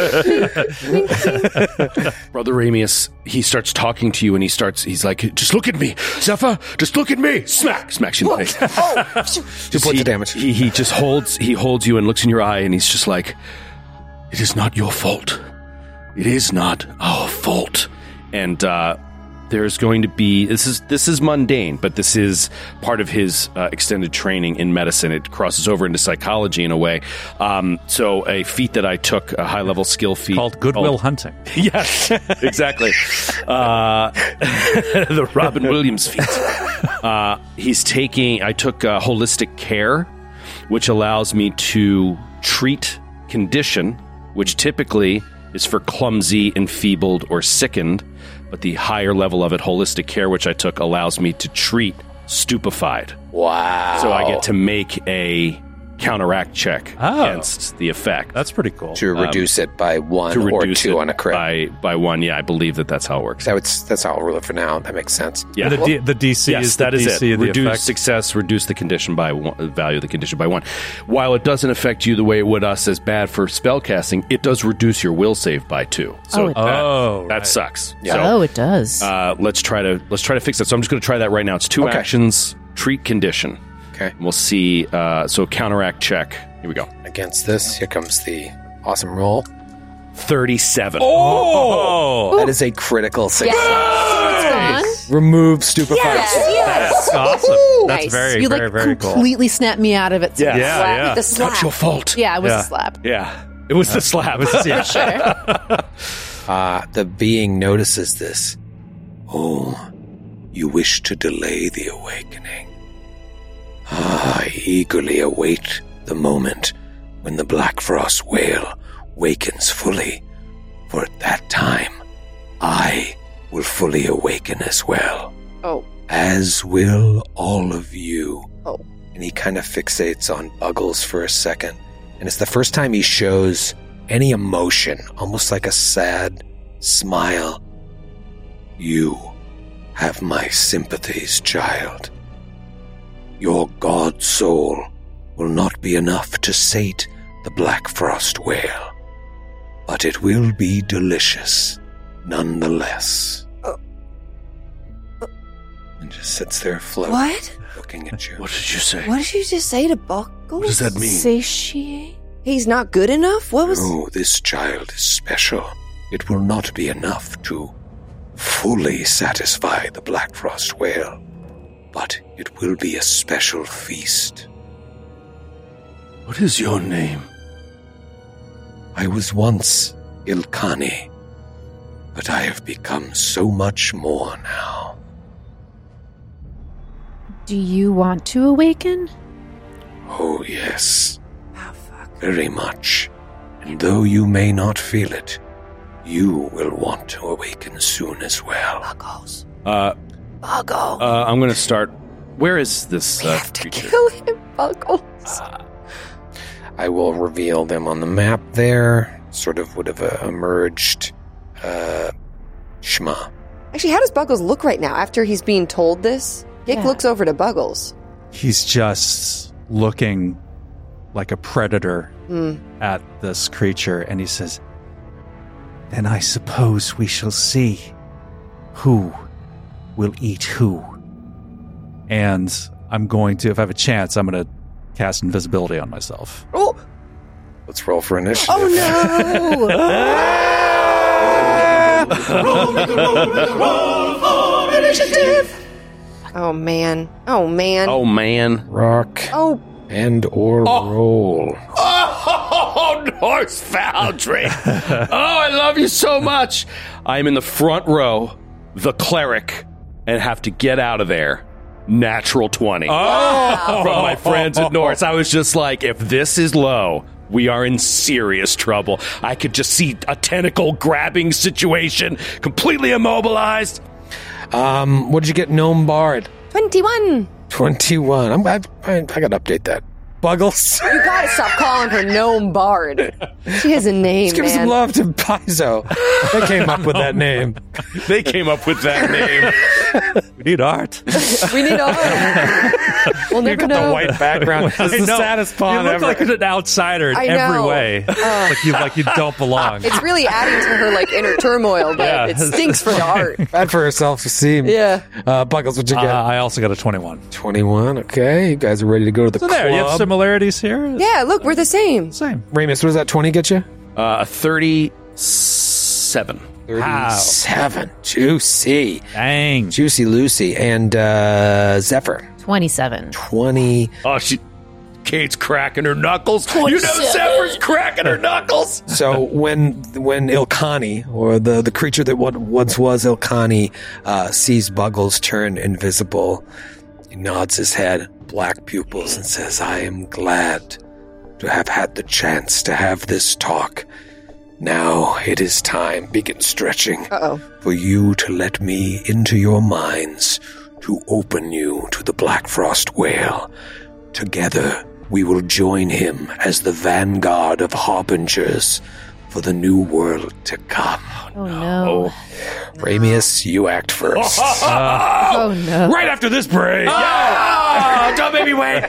Brother Ramius, he starts talking to you and he starts, he's like, just look at me. Zephyr, just look at me. Smack, smacks you in the face. Oh, Two points he, of damage. He, he just holds, he holds you and looks in your eye and he's just like, it is not your fault. It is not our fault. And, uh, there's going to be this is this is mundane, but this is part of his uh, extended training in medicine. It crosses over into psychology in a way. Um, so a feat that I took, a high level skill feat Called Goodwill Hunting. Yes, exactly. Uh, the Robin Williams feat. Uh, he's taking. I took uh, holistic care, which allows me to treat condition, which typically is for clumsy, enfeebled, or sickened. But the higher level of it, holistic care, which I took, allows me to treat stupefied. Wow. So I get to make a counteract check Oh. against the effect. That's pretty cool. To reduce Um, it by one to or reduce two it on a crit. By, by one, yeah, I believe that that's how it works. So it's, that's how I'll rule it for now. That makes sense. Yeah. The, D, the D C Yes, is the that is D C it. of the Reduce effect. success, reduce the condition by one, value of the condition by one. While it doesn't affect you the way it would us as bad for spellcasting, it does reduce your will save by two. So Oh, it that, Oh, that right. sucks. Yeah. So, Oh, it does. uh, let's try to let's try to fix that. So I'm just going to try that right now. It's two Okay. actions, treat condition. Okay. And we'll see. Uh, so counteract check. Here we go. Against this, here comes the awesome roll. thirty-seven. Oh, That is a critical success. Yes. So it's gone. Remove stupefied. Yes, yes. that's awesome. That's Nice. very, you very, like very cool. completely snapped me out of it. So Yeah. Yeah, Slap yeah. with the slap. Not your fault. Yeah, it was Yeah. a slap. Yeah. It was the slap. Yeah. Sure. Uh, the being notices this. Oh, you wish to delay the awakening. Ah, I eagerly await the moment when the Black Frost whale wakens fully, for at that time, I will fully awaken as well. Oh. As will all of you. Oh. And he kind of fixates on Buggles for a second. And it's the first time he shows any emotion, almost like a sad smile. You have my sympathies, child. Your god soul will not be enough to sate the Black Frost whale, but it will be delicious nonetheless. Oh. And just sits there floating, What? looking at you. What did you say? What did you just say to Buckles? What does that mean? Satiate? He's not good enough? What was... No, this child is special. It will not be enough to fully satisfy the Black Frost whale, but it will be a special feast. What is your name? I was once Ilkani, but I have become so much more now. Do you want to awaken? Oh, yes, Oh, fuck. very much. And though you may not feel it, you will want to awaken soon as well. Buggles. Uh, Buggles. uh, I'm going to start. Where is this we uh, have to creature? kill him, Buggles. I will reveal them on the map there. Sort of would have uh, emerged. Uh, Shma. Actually, how does Buggles look right now after he's being told this? Hick Yeah. looks over to Buggles. He's just looking like a predator Mm. at this creature, and he says, Then I suppose we shall see who will eat who. and I'm going to, if I have a chance, I'm going to cast invisibility on myself. Oh, Let's roll for initiative. oh no! Initiative! Oh man. Oh man. Oh, man. Rock Oh, and or roll. Oh, Norse Foundry. Oh, I love you so much. I'm in the front row, the cleric, and have to get out of there. Natural twenty. Oh, from my friends at Norse. I was just like, if this is low, we are in serious trouble. I could just see a tentacle grabbing situation, completely immobilized. Um, what did you get, Gnome Bard? twenty-one. twenty-one. I'm, I, I, I gotta update that. Buggles. You gotta stop calling her Gnome Bard. She has a name, Let's give man. some love to Paizo. They came up with that name. They came up with that name. We need art. We need all. We'll never Got know. the white background. It's I the know. saddest pawn You look ever. like an outsider in I every know. way. like you like you don't belong. It's really adding to her like inner turmoil, but Yeah. it stinks for the art. Bad for her self-esteem. Yeah. Uh, Buggles, what'd you Uh, get? I also got a twenty-one. twenty-one. Okay, you guys are ready to go to the So club. there, you have similarities here. Yeah, look, we're the same. Same. Ramus, what does that twenty get you? Uh, thirty-seven. thirty-seven. thirty-seven. Juicy. Dang. Juicy Lucy. And uh, Zephyr. twenty-seven. twenty. Oh, she... Kate's cracking her knuckles. You know Zephyr's cracking her knuckles. So when when Ilkani, or the, the creature that once was Ilkani, uh, sees Buggles turn invisible, he nods his head, black pupils, and says, I am glad to have had the chance to have this talk. Now it is time, begin stretching, Uh-oh. for you to let me into your minds, to open you to the Black Frost Whale. Together, we will join him as the vanguard of harbingers for the new world to come. Oh, no. Ramius, you act first. Oh, no. Right after this break. Oh, don't make me wait.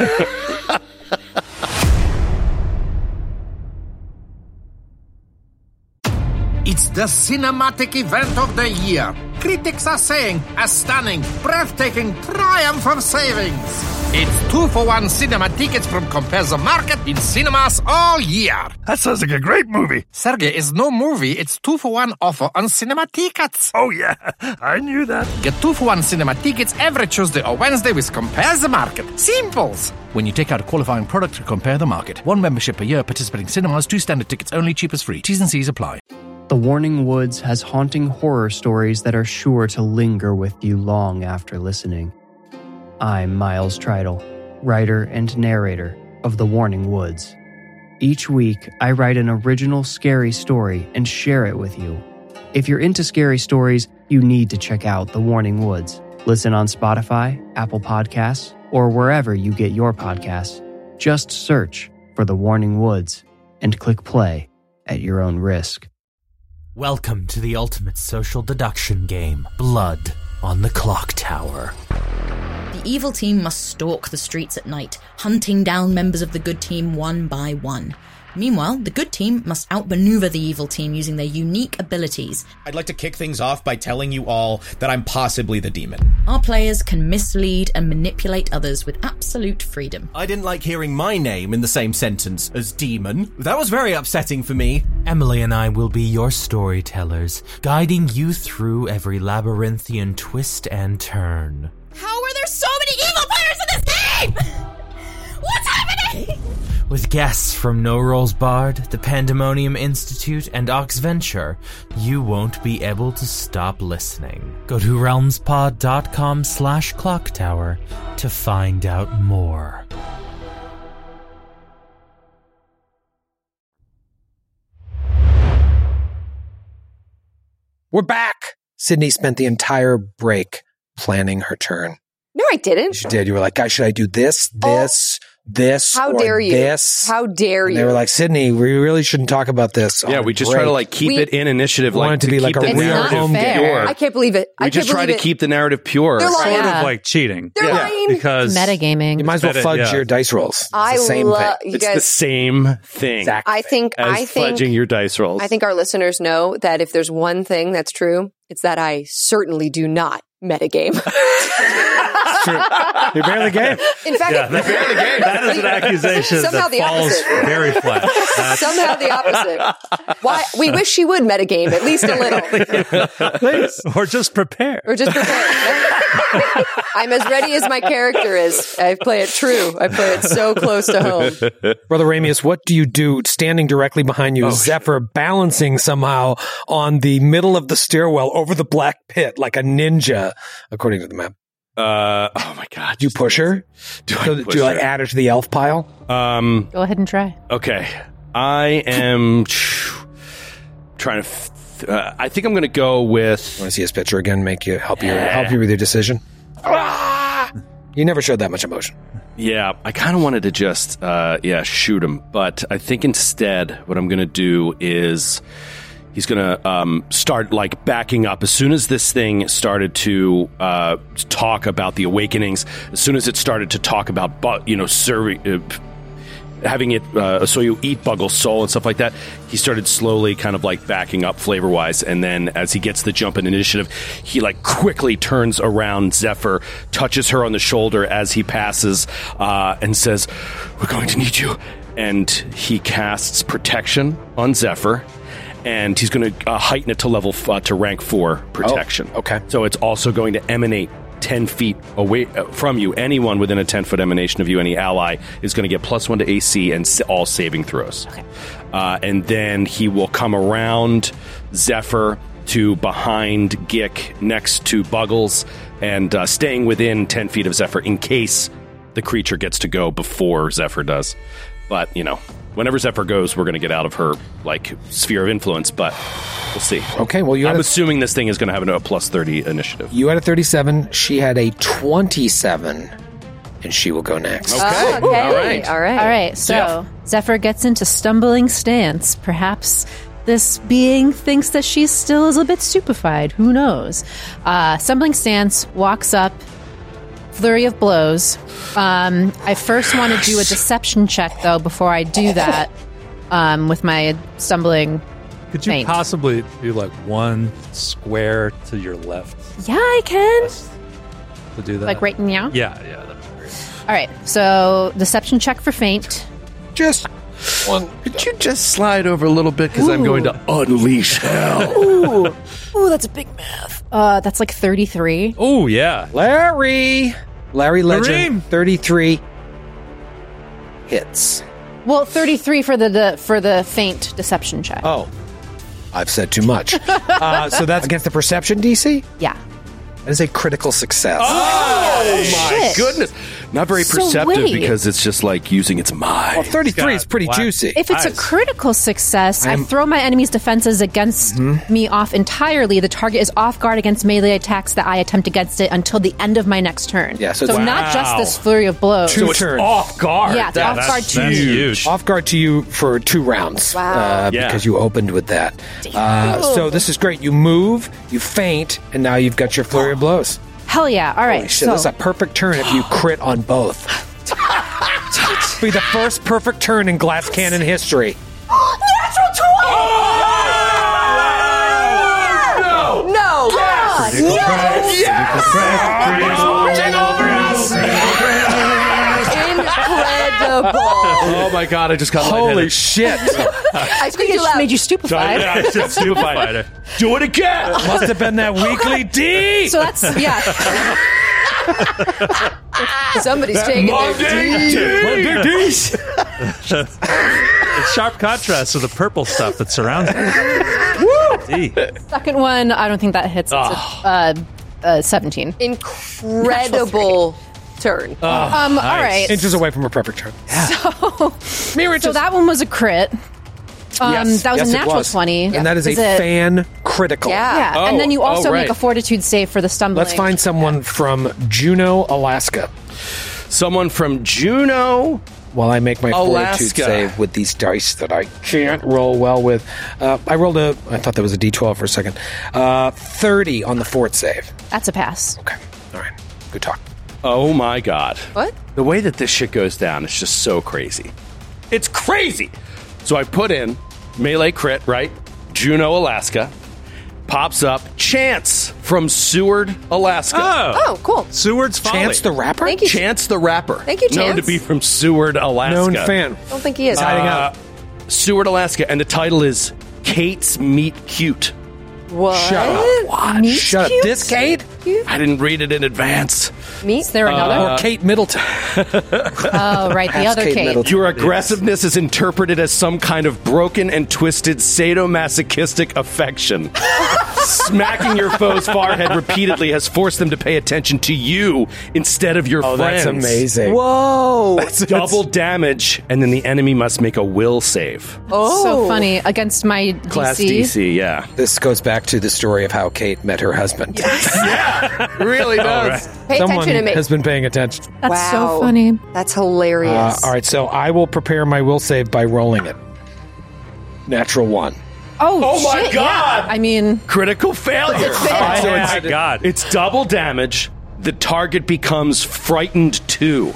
It's the cinematic event of the year. Critics are saying a stunning, breathtaking triumph of savings. It's two for one cinema tickets from Compare the Market in cinemas all year. That sounds like a great movie. Sergey, it's no movie. It's two for one offer on cinema tickets. Oh, yeah. I knew that. Get two for one cinema tickets every Tuesday or Wednesday with Compare the Market. Simples. When you take out a qualifying product to Compare the Market. One membership per year, participating cinemas, two standard tickets only, cheapest free. T's and C's apply. The Warning Woods has haunting horror stories that are sure to linger with you long after listening. I'm Miles Tritle, writer and narrator of The Warning Woods. Each week, I write an original scary story and share it with you. If you're into scary stories, you need to check out The Warning Woods. Listen on Spotify, Apple Podcasts, or wherever you get your podcasts. Just search for The Warning Woods and click play at your own risk. Welcome to the ultimate social deduction game, Blood on the Clock Tower. The evil team must stalk the streets at night, hunting down members of the good team one by one. Meanwhile, the good team must outmaneuver the evil team using their unique abilities. I'd like to kick things off by telling you all that I'm possibly the demon. Our players can mislead and manipulate others with absolute freedom. I didn't like hearing my name in the same sentence as demon. That was very upsetting for me. Emily and I will be your storytellers, guiding you through every labyrinthian twist and turn. How are there so many evil players in this game? What's happening? With guests from No Rolls Barred, the Pandemonium Institute, and Oxventure, you won't be able to stop listening. Go to realmspod.com slash clocktower to find out more. We're back. Sydney spent the entire break planning her turn. No, I didn't. You did. You were like, guys, should I do this, this, oh, this, how or dare you? this? How dare and you? They were like, Sydney, we really shouldn't talk about this. Yeah, we just break. try to like keep we, it in initiative. We like, want it to be like a real home pure. I can't believe it. We I just can't try to it. keep the narrative pure. They're sort lying. of like cheating. They're yeah. lying. Because metagaming. You might as well Meta, fudge yeah. your dice rolls. It's I the same love thing. you It's guys. the same thing. Exactly. I think as I think fudging your dice rolls. I think our listeners know that if there's one thing that's true, it's that I certainly do not metagame. It's true. You barely game. In fact, yeah, that, barely game. That is an accusation Somehow that the falls opposite. very flat. That's... Somehow the opposite. Why? We wish she would metagame at least a little. Please. Or just prepare. Or just prepare. I'm as ready as my character is. I play it true. I play it so close to home. Brother Ramius, what do you do standing directly behind you? Oh, Zephyr balancing somehow on the middle of the stairwell over the black pit like a ninja, according to the map. Uh, oh my God. Do you push her? Do I so, push do you like her? add her to the elf pile? Um, Go ahead and try. Okay. I am trying to, f- uh, I think I'm going to go with. Want to see his picture again? Make you, help you, help you with your decision? Ah! You never showed that much emotion. Yeah, I kind of wanted to just, uh, yeah, shoot him. But I think instead what I'm going to do is he's going to um, start, like, backing up. As soon as this thing started to uh, talk about the awakenings, as soon as it started to talk about, bu- you know, serving, uh, having it, uh, so you eat Buggle's soul and stuff like that, he started slowly kind of, like, backing up flavor-wise. And then as he gets the jump in initiative, he, like, quickly turns around Zephyr, touches her on the shoulder as he passes, uh, and says, "We're going to need you." And he casts protection on Zephyr. and he's going to uh, heighten it to level f- uh, to rank four protection. Oh, okay. So it's also going to emanate ten feet away uh, from you. Anyone within a ten foot emanation of you, any ally, is going to get plus one to A C and s- all saving throws. Okay. Uh, and then he will come around Zephyr to behind Gick, next to Buggles, and uh, staying within ten feet of Zephyr in case the creature gets to go before Zephyr does. But, you know, whenever Zephyr goes, we're going to get out of her, like, sphere of influence, but we'll see. Okay, well, you I'm had a- assuming this thing is going to have a plus thirty initiative. You had a thirty-seven. She had a twenty-seven, and she will go next. Okay. Oh, okay. All right. All right. All right. So Jeff. Zephyr gets into stumbling stance. Perhaps this being thinks that she's still a little bit stupefied. Who knows? Uh, stumbling stance, walks up, flurry of blows. Um, I first want to do a deception check, though, before I do that um, with my stumbling Could you feint. possibly do like one square to your left Yeah, I can. to do that? Like right now? Yeah, yeah. That'd be great. All right. So deception check for feint. Just one. Could you just slide over a little bit? Because I'm going to unleash hell. Ooh. Ooh, that's a big math. Uh, that's like thirty-three. Oh, yeah. Larry. Larry Legend, Kareem. thirty-three hits. Well, thirty-three for the, the for the feint deception check. Oh, I've said too much. uh, so that's against the perception D C? Yeah. That is a critical success. Oh, my shit. goodness. Not very So perceptive wait. because it's just like using its mind. Well, thirty-three is pretty black- juicy. If it's a Eyes. critical success, I I'm- throw my enemy's defenses against me off entirely. The target is off guard against melee attacks that I attempt against it until the end of my next turn. Yeah, so so it's- not just Wow. this flurry of blows. Two So it's turns. off guard. Yeah, it's That- off that's- guard That's to you. huge. Off guard to you for two rounds. Wow. Uh, Yeah. Because you opened with that. Uh, so this is great. You move, you feint, and now you've got your flurry of blows. Hell yeah! All right, Holy shit, so this is a perfect turn if you crit on both. Be the first perfect turn in Glass Cannon history. Natural twenty! No! No! God! Incredible! Oh my god, I just got Holy lightheaded. shit. I I think think it just made you stupefied. Yeah, I just stupefied. Do it again. Must have been that weekly D. So that's yeah. somebody's taking their D. It's sharp contrast to the purple stuff that surrounds it. D. Second one, I don't think that hits. It's a, uh, uh, seventeen. Incredible turn. um, all right. Inches away from a perfect turn. So, so that one was a crit. Um, Yes. That was Yes, a it natural was. twenty. And that is, Is a it- fan critical. Yeah. Yeah, Oh, and then you also oh, make right. a fortitude save for the stumbling. Let's find someone from Juneau, Alaska. Someone from Juneau. While I make my Alaska. fortitude save with these dice that I can't roll well with. Uh, I rolled a, I thought that was a D twelve for a second. Uh, thirty on the fort save. That's a pass. Okay. All right. Good talk. Oh my god. What? The way that this shit goes down is just so crazy. It's crazy. So I put in melee crit, right? Juneau, Alaska. Pops up Chance from Seward, Alaska. Oh, Oh, cool. Seward's Folly. Chance the Rapper? Thank you. Chance the Rapper. Thank you, Known Chance. to be from Seward, Alaska. Known fan. I don't think he is. Hiding Uh, out. Seward, Alaska. And the title is Kate's Meet Cute. What? Shut up. What? Meet Shut cute? up. This Kate? I didn't read it in advance. Meet? Is there another? Or Kate Middleton. oh, right, the Ask other Kate Kate. Middleton. Your aggressiveness is interpreted as some kind of broken and twisted sadomasochistic affection. Smacking your foe's forehead repeatedly has forced them to pay attention to you instead of your Oh, friends. that's amazing. Whoa. Double damage, and then the enemy must make a will save. Oh. So funny against my D C. Class D C, yeah. This goes back to the story of how Kate met her husband. Really does. Pay Someone attention to me. has been paying attention. That's Wow. so funny. That's hilarious. Uh, all right, so I will prepare my will save by rolling it. Natural one. Oh, Oh my shit, God. yeah. I mean, Critical failure. It's a fail. So Oh it's- my god. It's double damage. The target becomes frightened too.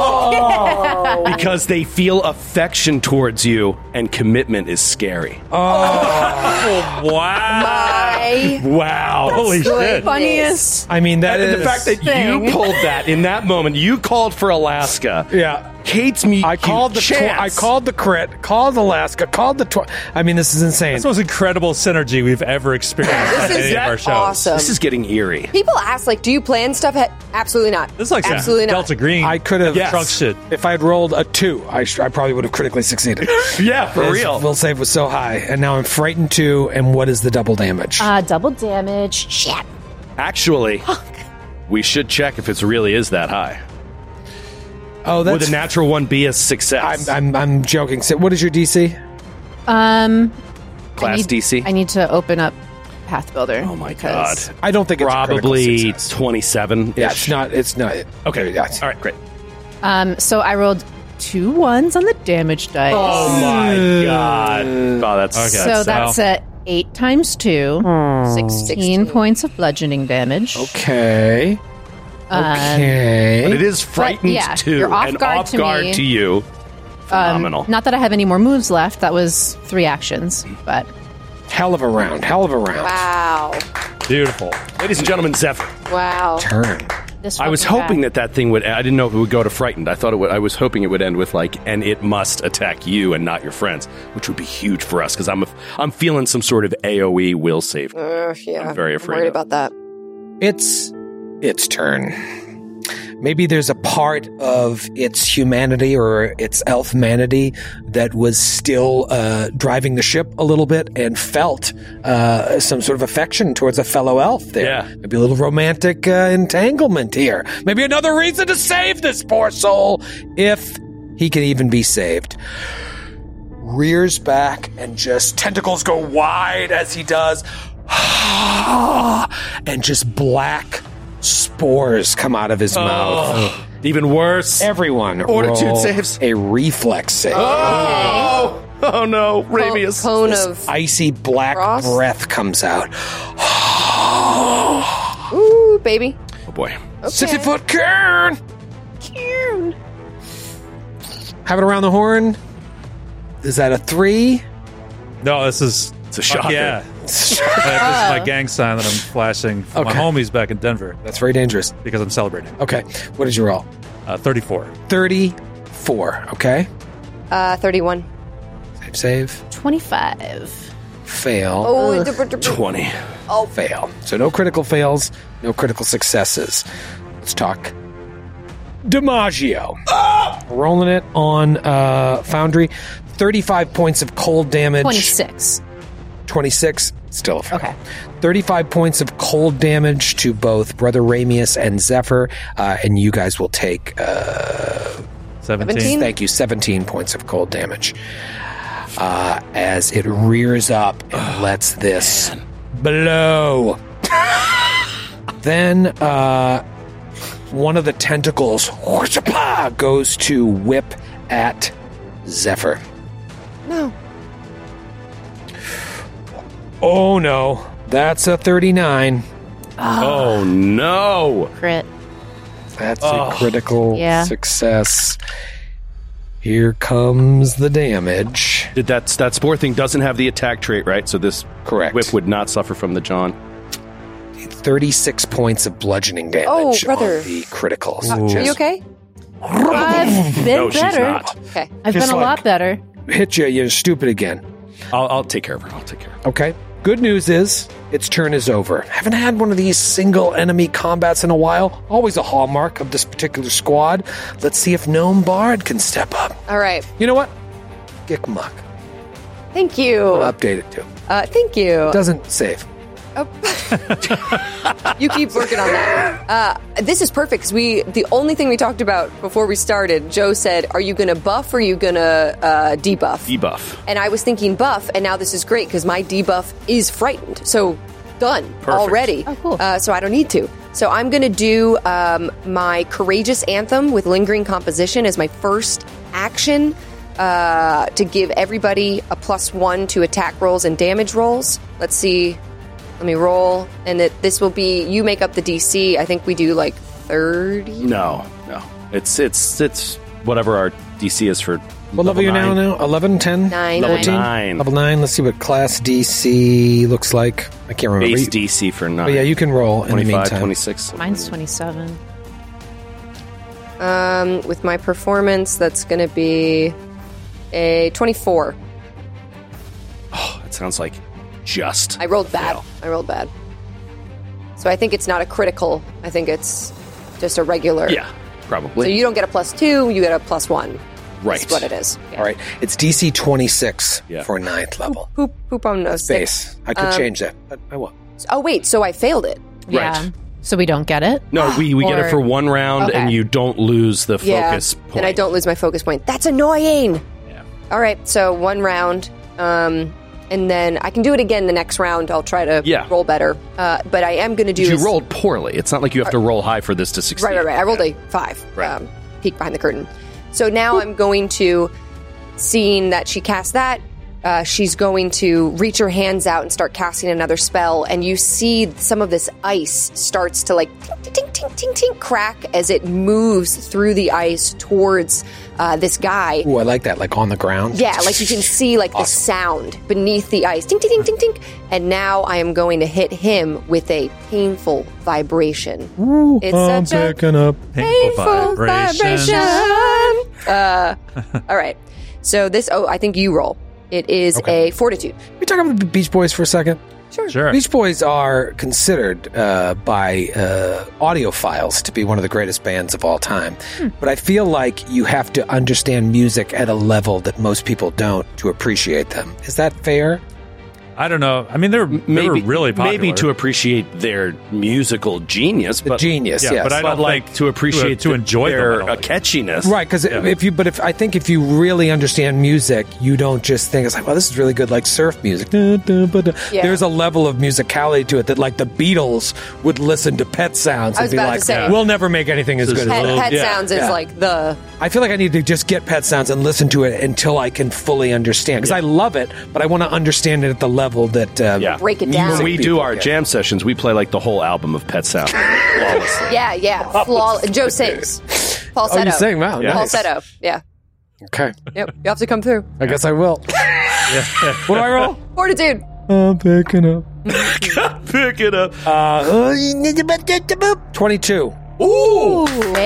Oh. Because they feel affection towards you and commitment is scary. wow. My Wow. Holy shit. goodness. funniest. I mean, that And is the fact that thing. you pulled that in that moment, you called for Alaska. Yeah. hates me. I called the tw- I called the crit, called Alaska, called the tw- I mean, this is insane. That's the most incredible synergy we've ever experienced on This is any of our shows. awesome. This is getting eerie. People ask, like, do you plan stuff? He- Absolutely not. This is like Absolutely not. Delta Green. I could have Yes. trunk shit. If I'd rolled a two, I, sh- I probably would have critically succeeded. Yeah, for His real. Will save was so high, and now I'm frightened two. And what is the double damage? Uh, double damage. Shit. Actually, we should check if it really is that high. oh, that's Would a natural one be a success? I'm, I'm I'm joking. So what is your D C? Um, I Class need- D C? I need to open up Path Builder. Oh my god! I don't think it's a critical probably success. twenty-seven. Yeah, it's not. It's not. Okay, yeah. All right, great. Um, so I rolled two ones on the damage dice. Oh my god! Oh, that's Okay. So that's at eight times two, sixteen points of bludgeoning damage. Okay. Um, Okay. But it is frightened yeah, too, you're off and guard off to guard me. to you. Phenomenal. Um, not that I have any more moves left. That was three actions, but Hell of a round. Hell of a round. Wow. Beautiful. Ladies and gentlemen, Zephyr. Wow. Turn. this I was fucking hoping guy- that that thing would. I didn't know if it would go to frightened. I thought it would. I was hoping it would end with like, and it must attack you and not your friends, which would be huge for us because I'm a, I'm feeling some sort of A O E will save. Uh, yeah. I'm very afraid worried of. about that. It's its turn. Maybe there's a part of its humanity or its elf-manity that was still uh, driving the ship a little bit and felt uh, some sort of affection towards a fellow elf there. Yeah. Maybe a little romantic uh, entanglement here. Maybe another reason to save this poor soul, if he can even be saved. Rears back and just tentacles go wide as he does. And just black spores come out of his mouth. Even worse. Everyone, Fortitude roll saves. a reflex save. Oh, oh no, Ramius. Cone This of icy black frost? breath comes out. ooh, baby. Oh boy. Okay. sixty foot cairn. Have it around the horn. Is that a three? No, this is It's a fuck shocker. yeah. this is my gang sign that I'm flashing for my Okay. homies back in Denver That's very dangerous. because I'm celebrating. Okay, what did you roll? Uh, thirty-four. thirty-four, okay. Uh, thirty-one. Save, save. twenty-five. Fail. Oh, d- d- d- twenty. Oh, fail. So no critical fails, no critical successes. Let's talk DiMaggio. Rolling it on uh, Foundry. thirty-five points of cold damage. Twenty-six. twenty-six. Still a fail. Okay. thirty-five points of cold damage to both Brother Ramius and Zephyr. Uh, and you guys will take... Uh, seventeen. Thank you. seventeen points of cold damage. Uh, as it rears up and lets this blow. Then uh, one of the tentacles goes to whip at Zephyr. No. Oh no, that's a thirty-nine. Oh no. Crit. That's Oh. a critical Yeah. success. Here comes the damage. Did that that spore thing doesn't have the attack trait, right? So this Correct. whip would not suffer from the John. thirty-six points of bludgeoning damage Oh, brother. on the critical. Uh, are you okay? I've been No, she's better. not. Okay. I've Just been a like- lot better. Hit you, you're stupid again. I'll, I'll take care of her. I'll take care of her. Okay. Good news is its turn is over. Haven't had one of these single enemy combats in a while. Always a hallmark of this particular squad. Let's see if Gnome Bard can step up. All right. You know what? Gikmuk. Thank you. I'll update it too. Uh, thank you. Doesn't save. You keep working on that. Uh, this is perfect because we, the only thing we talked about before we started, Joe said, are you going to buff or are you going to uh, debuff? Debuff. And I was thinking buff, and now this is great because my debuff is frightened. So done Perfect. already. Oh, cool. Uh, so I don't need to. So I'm going to do um, my Courageous Anthem with Lingering Composition as my first action uh, to give everybody a plus one to attack rolls and damage rolls. Let's see. Let me roll. And it, this will be, you make up the D C. I think we do like thirty. No, no. It's it's it's whatever our D C is for. What level are you now? Now eleven, ten, Nine. Level fourteen? nine. Level nine. Let's see what class D C looks like. I can't remember. Base You- D C for nine. But yeah, you can roll in the twenty-five, meantime. twenty-six. Mine's twenty-seven. Um, with my performance, that's going to be a twenty-four. Oh, it sounds like just. I rolled bad. fail. I rolled bad. So I think it's not a critical. I think it's just a regular. Yeah, probably. So you don't get a plus two, you get a plus one. Right. That's what it is. All right. It's D C twenty-six Yeah. for ninth level. Poop, poop on a stick. Base. I could Um, change that, but I won't. Oh, wait. So I failed it. Yeah. Right. So we don't get it? No, we, we get it Or- for one round, Okay. and you don't lose the Yeah. focus point. And I don't lose my focus point. That's annoying. Yeah. All right. So one round. Um, and then I can do it again the next round. I'll try to Yeah. roll better. Uh, but I am going to do You is- rolled poorly. It's not like you have to roll high for this to succeed. Right, right, right. I rolled a five. Right. Um, peek behind the curtain. So now I'm going to, seeing that she cast that, uh, she's going to reach her hands out and start casting another spell. And you see some of this ice starts to like tink, tink, tink, tink, tink, crack as it moves through the ice towards uh, this guy. Ooh, I like that. Like on the ground. Yeah, like you can see like the sound beneath the ice. Tink, tink, tink, tink, tink. And now I am going to hit him with a painful vibration. Ooh, It's I'm such a picking up. painful vibration. Uh, all right. So this, oh, I think you roll. It is a fortitude. Can we talk about the Beach Boys for a second? Sure. Sure. Beach Boys are considered uh, by uh, audiophiles to be one of the greatest bands of all time. But I feel like you have to understand music at a level that most people don't to appreciate them. Is that fair? I don't know. I mean, they're they were really popular. Maybe to appreciate their musical genius, but genius, yeah, yes. but I don't like think to appreciate to, to enjoy their them. I uh, don't think. catchiness, Right, because if you, but if I think if you really understand music, you don't just think it's like, well, this is really good, like surf music. Da, da, ba, da. Yeah. There's a level of musicality to it that, like the Beatles would listen to Pet Sounds I and was be about to like, say. we'll never make anything as good Pet, as Pet Yeah. Sounds is Yeah. like the. I feel like I need to just get Pet Sounds and listen to it until I can fully understand. Because I love it, but I want to understand it at the level that um, Yeah. Break it down. When we do people our get. jam sessions, we play like the whole album of Pet Sound flawlessly. Yeah, yeah. Flaw- Joe sings. Falsetto. Oh, you sing? Wow, nice. Falsetto. Yeah. Okay. Yep. You have to come through. I guess I will. What do I roll? Fortitude. I'm picking up. Pick it up. Uh, twenty-two. Ooh.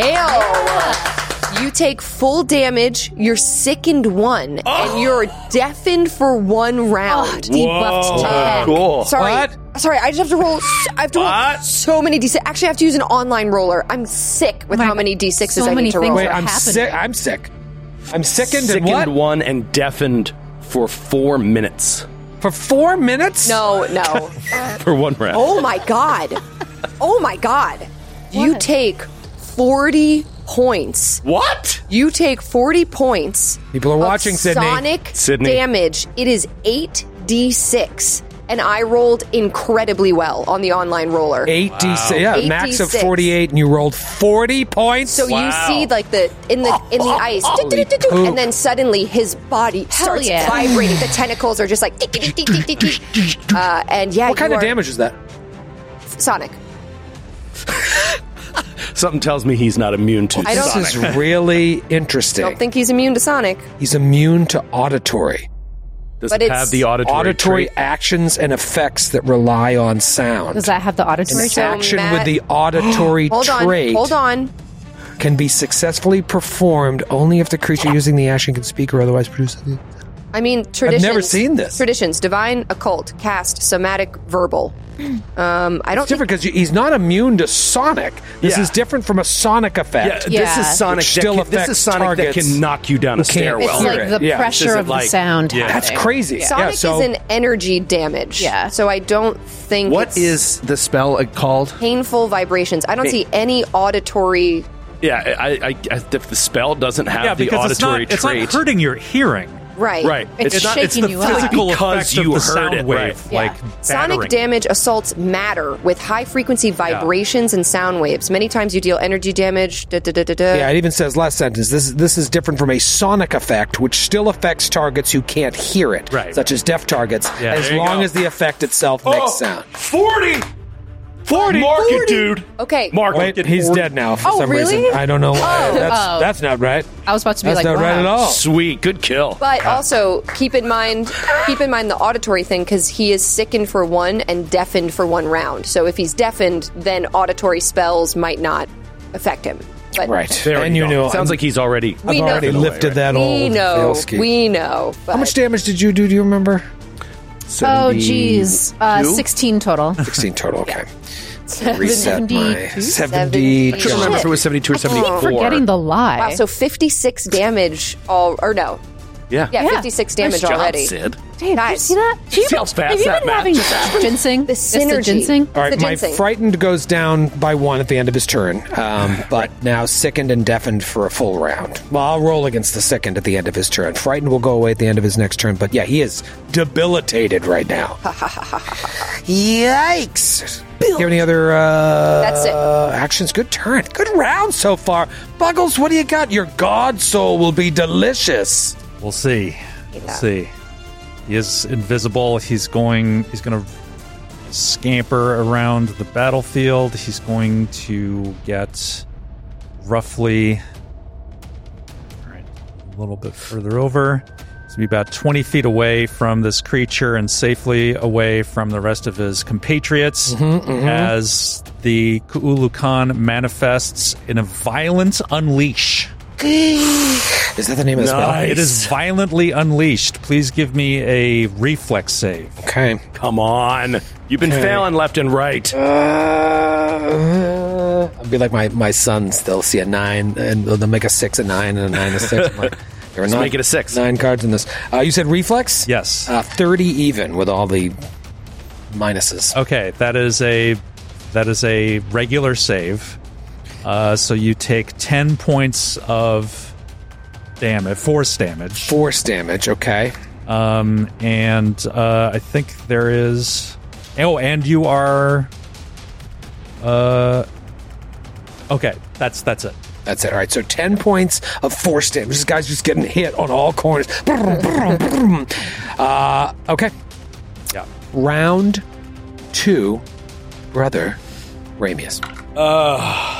Fail. You take full damage, you're sickened one, and you're deafened for one round. Debuffed to heck. Cool. Sorry. What? Sorry, I just have to roll. I have to roll What? so many d six. Actually, I have to use an online roller. I'm sick with Oh my how many d sixes so I many need to things roll. Wait, are I'm happening. sick. I'm sick. I'm sickened, Sickened and what? one and deafened for four minutes For four minutes? No, no. for one round. Oh my god. Oh my god. You What? take forty points. What? You take forty points. People are of watching, Sydney. Sonic Sydney. damage. It is eight d six. And I rolled incredibly well on the online roller. Eight d six. Yeah, Eight max of D six. forty-eight, and you rolled forty points. So you see, like the in the in the ice, Holy do-do-do-do-do, poop. and then suddenly his body starts yeah. vibrating. The tentacles are just like, tick, tick, tick, tick, tick, tick. uh, and yeah, what kind you of are- damage is that? Sonic. Something tells me he's not immune to I don't- Sonic. This is really interesting. Don't think he's immune to Sonic. He's immune to auditory. Does But it it's- have the auditory, Auditory trait? actions and effects that rely on sound. Does that have the auditory An So trait? action Matt- with the auditory Hold on, trait hold on. can be successfully performed only if the creature using the action can speak or otherwise produce. I mean, traditions. never seen this. Traditions: divine, occult, cast, somatic, verbal. Um, I don't. It's different because he's not immune to Sonic. This Yeah. is different from a Sonic Yeah, effect. this Yeah. is Sonic. Which That still can, this affects is Sonic that targets can knock you down a who can't stairwell. It's hear like it. the Yeah. pressure This of isn't the like- sound. Yeah. That's happening. crazy. Yeah. Sonic yeah, so is an energy damage. Yeah. So I don't think. What it's is the spell uh, called? painful vibrations? I don't Hey. see any auditory. Yeah, I, I, I, if the spell doesn't have Yeah, the because it's auditory not, it's trait, not hurting your hearing. Right. right? It's not, it's shaking the you up. physical Because effect you of the heard sound it, wave, right. like Sonic battering. damage assaults matter with high frequency vibrations and sound waves. Many times you deal energy damage. Da, da, da, da, da. yeah, it even says last sentence. This this is different from a sonic effect, which still affects targets who can't hear it, Right. such as deaf targets, Yeah, as there you long go. as the effect itself makes sound. forty! forty! Mark it, dude! Okay. Mark Wait, it. he's dead now for Oh, some really? reason. I don't know why. Oh. that's, Oh. that's not right. I was about to be That's like, not right wow. at all. Sweet, good kill. But also keep in mind, keep in mind the auditory thing because he is sickened for one and deafened for one round. So if he's deafened, then auditory spells might not affect him. But Right. There and we you go. know, Sounds I'm- like he's already. We I've know. already lifted that we old know. Vilsky. We know. How much damage did you do? Do you remember? Oh, geez. Uh, sixteen total. sixteen total. Okay. Seventy- Reset my seventy-two? seventy. I can't remember if it was seventy-two or I keep seventy-four. forgetting the lie. Wow, so fifty-six damage all or no. Yeah. Yeah, Yeah. fifty-six damage Nice job, already. Sid. Dave, Guys. did you see that? Have you, See how fast have you that been match having is happening? ginseng? The Just the synergy. ginseng? All right, The my ginseng. frightened goes down by one at the end of his turn, um, but now sickened and deafened for a full round. Well, I'll roll against the sickened at the end of his turn. Frightened will go away at the end of his next turn, but yeah, he is debilitated right now. Yikes! Do you have any other uh, That's it. actions? Good turn. Good round so far. Buggles, what do you got? Your god soul will be delicious. We'll see. We'll see. He is invisible. He's going. He's going to scamper around the battlefield. He's going to get roughly. All right, a little bit further over. He's going to be about twenty feet away from this creature and safely away from the rest of his compatriots Mm-hmm, mm-hmm. as the Ku'ulukan manifests in a violent unleash. Is that the name of the spell? Nice. It is violently unleashed. Please give me a reflex save. Okay. Come on. You've been Okay. failing left and right. Uh, I'll be like my, my sons. They'll see a nine, and they'll they'll make a six, a nine, and a nine, a six. I'm like, there are Let's not make it a six. nine cards in this. Uh, you said reflex? Yes. Uh, thirty even with all the minuses. Okay, that is a that is a regular save. Uh, so you take ten points of damage, force damage. Force damage, okay. Um, and uh, I think there is. Oh, and you are. Uh, okay, that's that's it. That's it. All right, so ten points of force damage. This guy's just getting hit on all corners. uh, okay. Yeah. Round two, brother Ramius. Uh,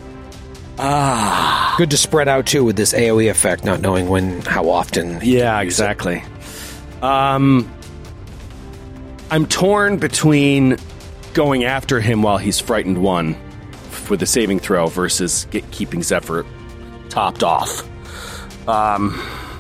ah. Good to spread out too with this AoE effect, not knowing when, how often. Yeah, exactly. Um, I'm torn between going after him while he's frightened one with the saving throw versus get, keeping Zephyr topped off. Um,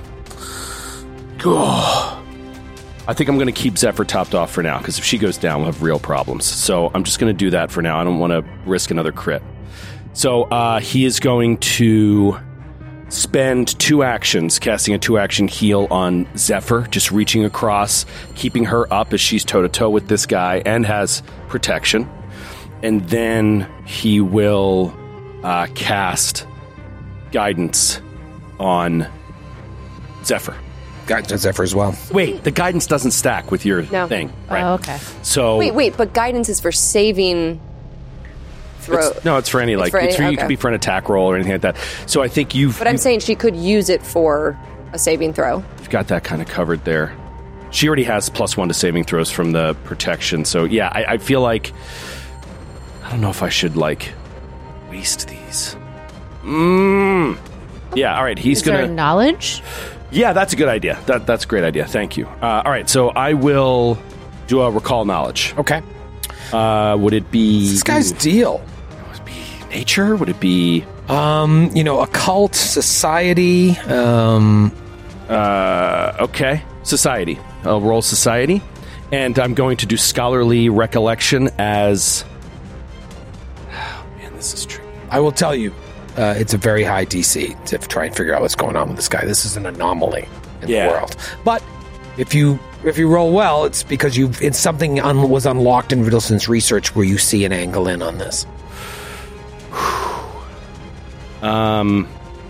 oh, I think I'm going to keep Zephyr topped off for now because if she goes down, we'll have real problems. So I'm just going to do that for now. I don't want to risk another crit. So uh, he is going to spend two actions, casting a two-action heal on Zephyr, just reaching across, keeping her up as she's toe-to-toe with this guy and has protection. And then he will uh, cast Guidance on Zephyr. Guidance on Zephyr as well. Wait, the Guidance doesn't stack with your No. thing, right? Oh, okay. So Wait, wait, but guidance is for saving throw. It's- no, it's for any It's like for any- it's for, you okay. could be for an attack roll or anything like that. So I think you've But I'm you've, saying she could use it for a saving throw. you've got that kind of covered there. She already has plus one to saving throws from the protection. So yeah, I, I feel like I don't know if I should like waste these. Mm. Yeah, all right. He's Is gonna there knowledge? Yeah, that's a good idea. That that's a great idea. Thank you. Uh, all right, so I will do a recall knowledge. Okay. Uh, would it be This guy's deal. Would it be nature? Would it be um, you know, occult, society? Um, uh, okay, society. I'll roll society, and I'm going to do scholarly recollection as. Oh, man, this is tricky. I will tell you, uh, it's a very high D C to try and figure out what's going on with this guy. This is an anomaly in Yeah. the world. But if you if you roll well, it's because you it's something un, was unlocked in Riddleson's research where you see an angle in on this. Um,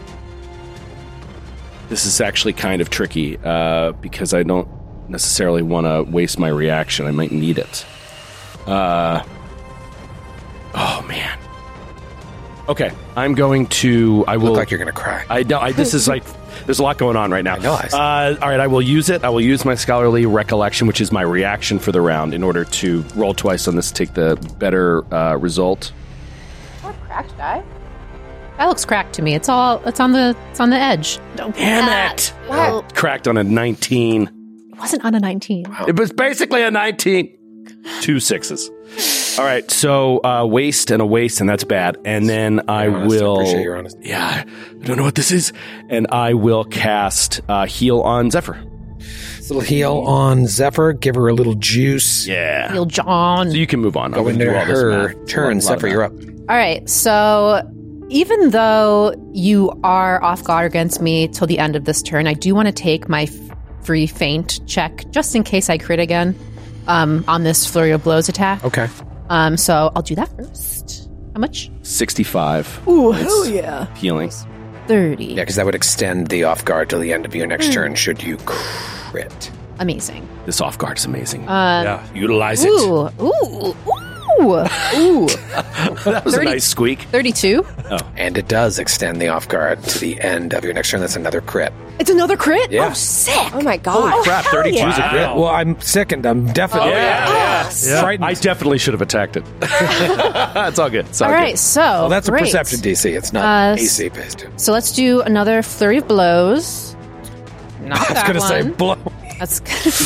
this is actually kind of tricky uh, because I don't necessarily want to waste my reaction. I might need it. Uh, oh man. Okay, I'm going to. I will Look like you're going to cry. I know. I, this is like. There's a lot going on right now. I know. I see. Uh, all right, I will use it. I will use my scholarly recollection, which is my reaction for the round, in order to roll twice on this to take the better uh, result. Or cracked die? That looks cracked to me. It's all. It's on the. It's on the edge. Don't Damn it! Well, Cracked on a nineteen. it wasn't on a nineteen. It was basically a nineteen. Two sixes. All right, so uh, waste and a waste, and that's bad. And then I Honest, I will. appreciate your honesty. Yeah, I don't know what this is. And I will cast uh, heal on Zephyr. Little heal on Zephyr. Give her a little juice. Yeah. Heal John. So you can move on. Go into her turn. Zephyr, you're up. All right, so even though you are off guard against me till the end of this turn, I do want to take my f- free feint check just in case I crit again um, on this Flurry of Blows attack. Okay. Um, so I'll do that first. How much? sixty-five. Ooh, hell yeah. Healing. thirty. Yeah, because that would extend the off guard till the end of your next Mm. turn should you crit. Amazing. This off guard is amazing. Uh, yeah. Utilize Ooh, ooh, ooh, ooh. That was thirty a nice squeak. thirty-two. Oh. And it does extend the off guard to the end of your next turn. That's another crit. It's another crit? Yeah. Oh, sick. Oh, my God. Oh, crap, hell thirty-two is a yeah. crit. Well, I'm sickened. I'm definitely. Oh, yeah, yeah. yeah. Frightened. I definitely should have attacked it. It's all good. It's all, All right, good. so. Well, that's great. a perception D C. It's not Uh, A C based. So let's do another Flurry of Blows. Not I was that gonna one. say blow. That's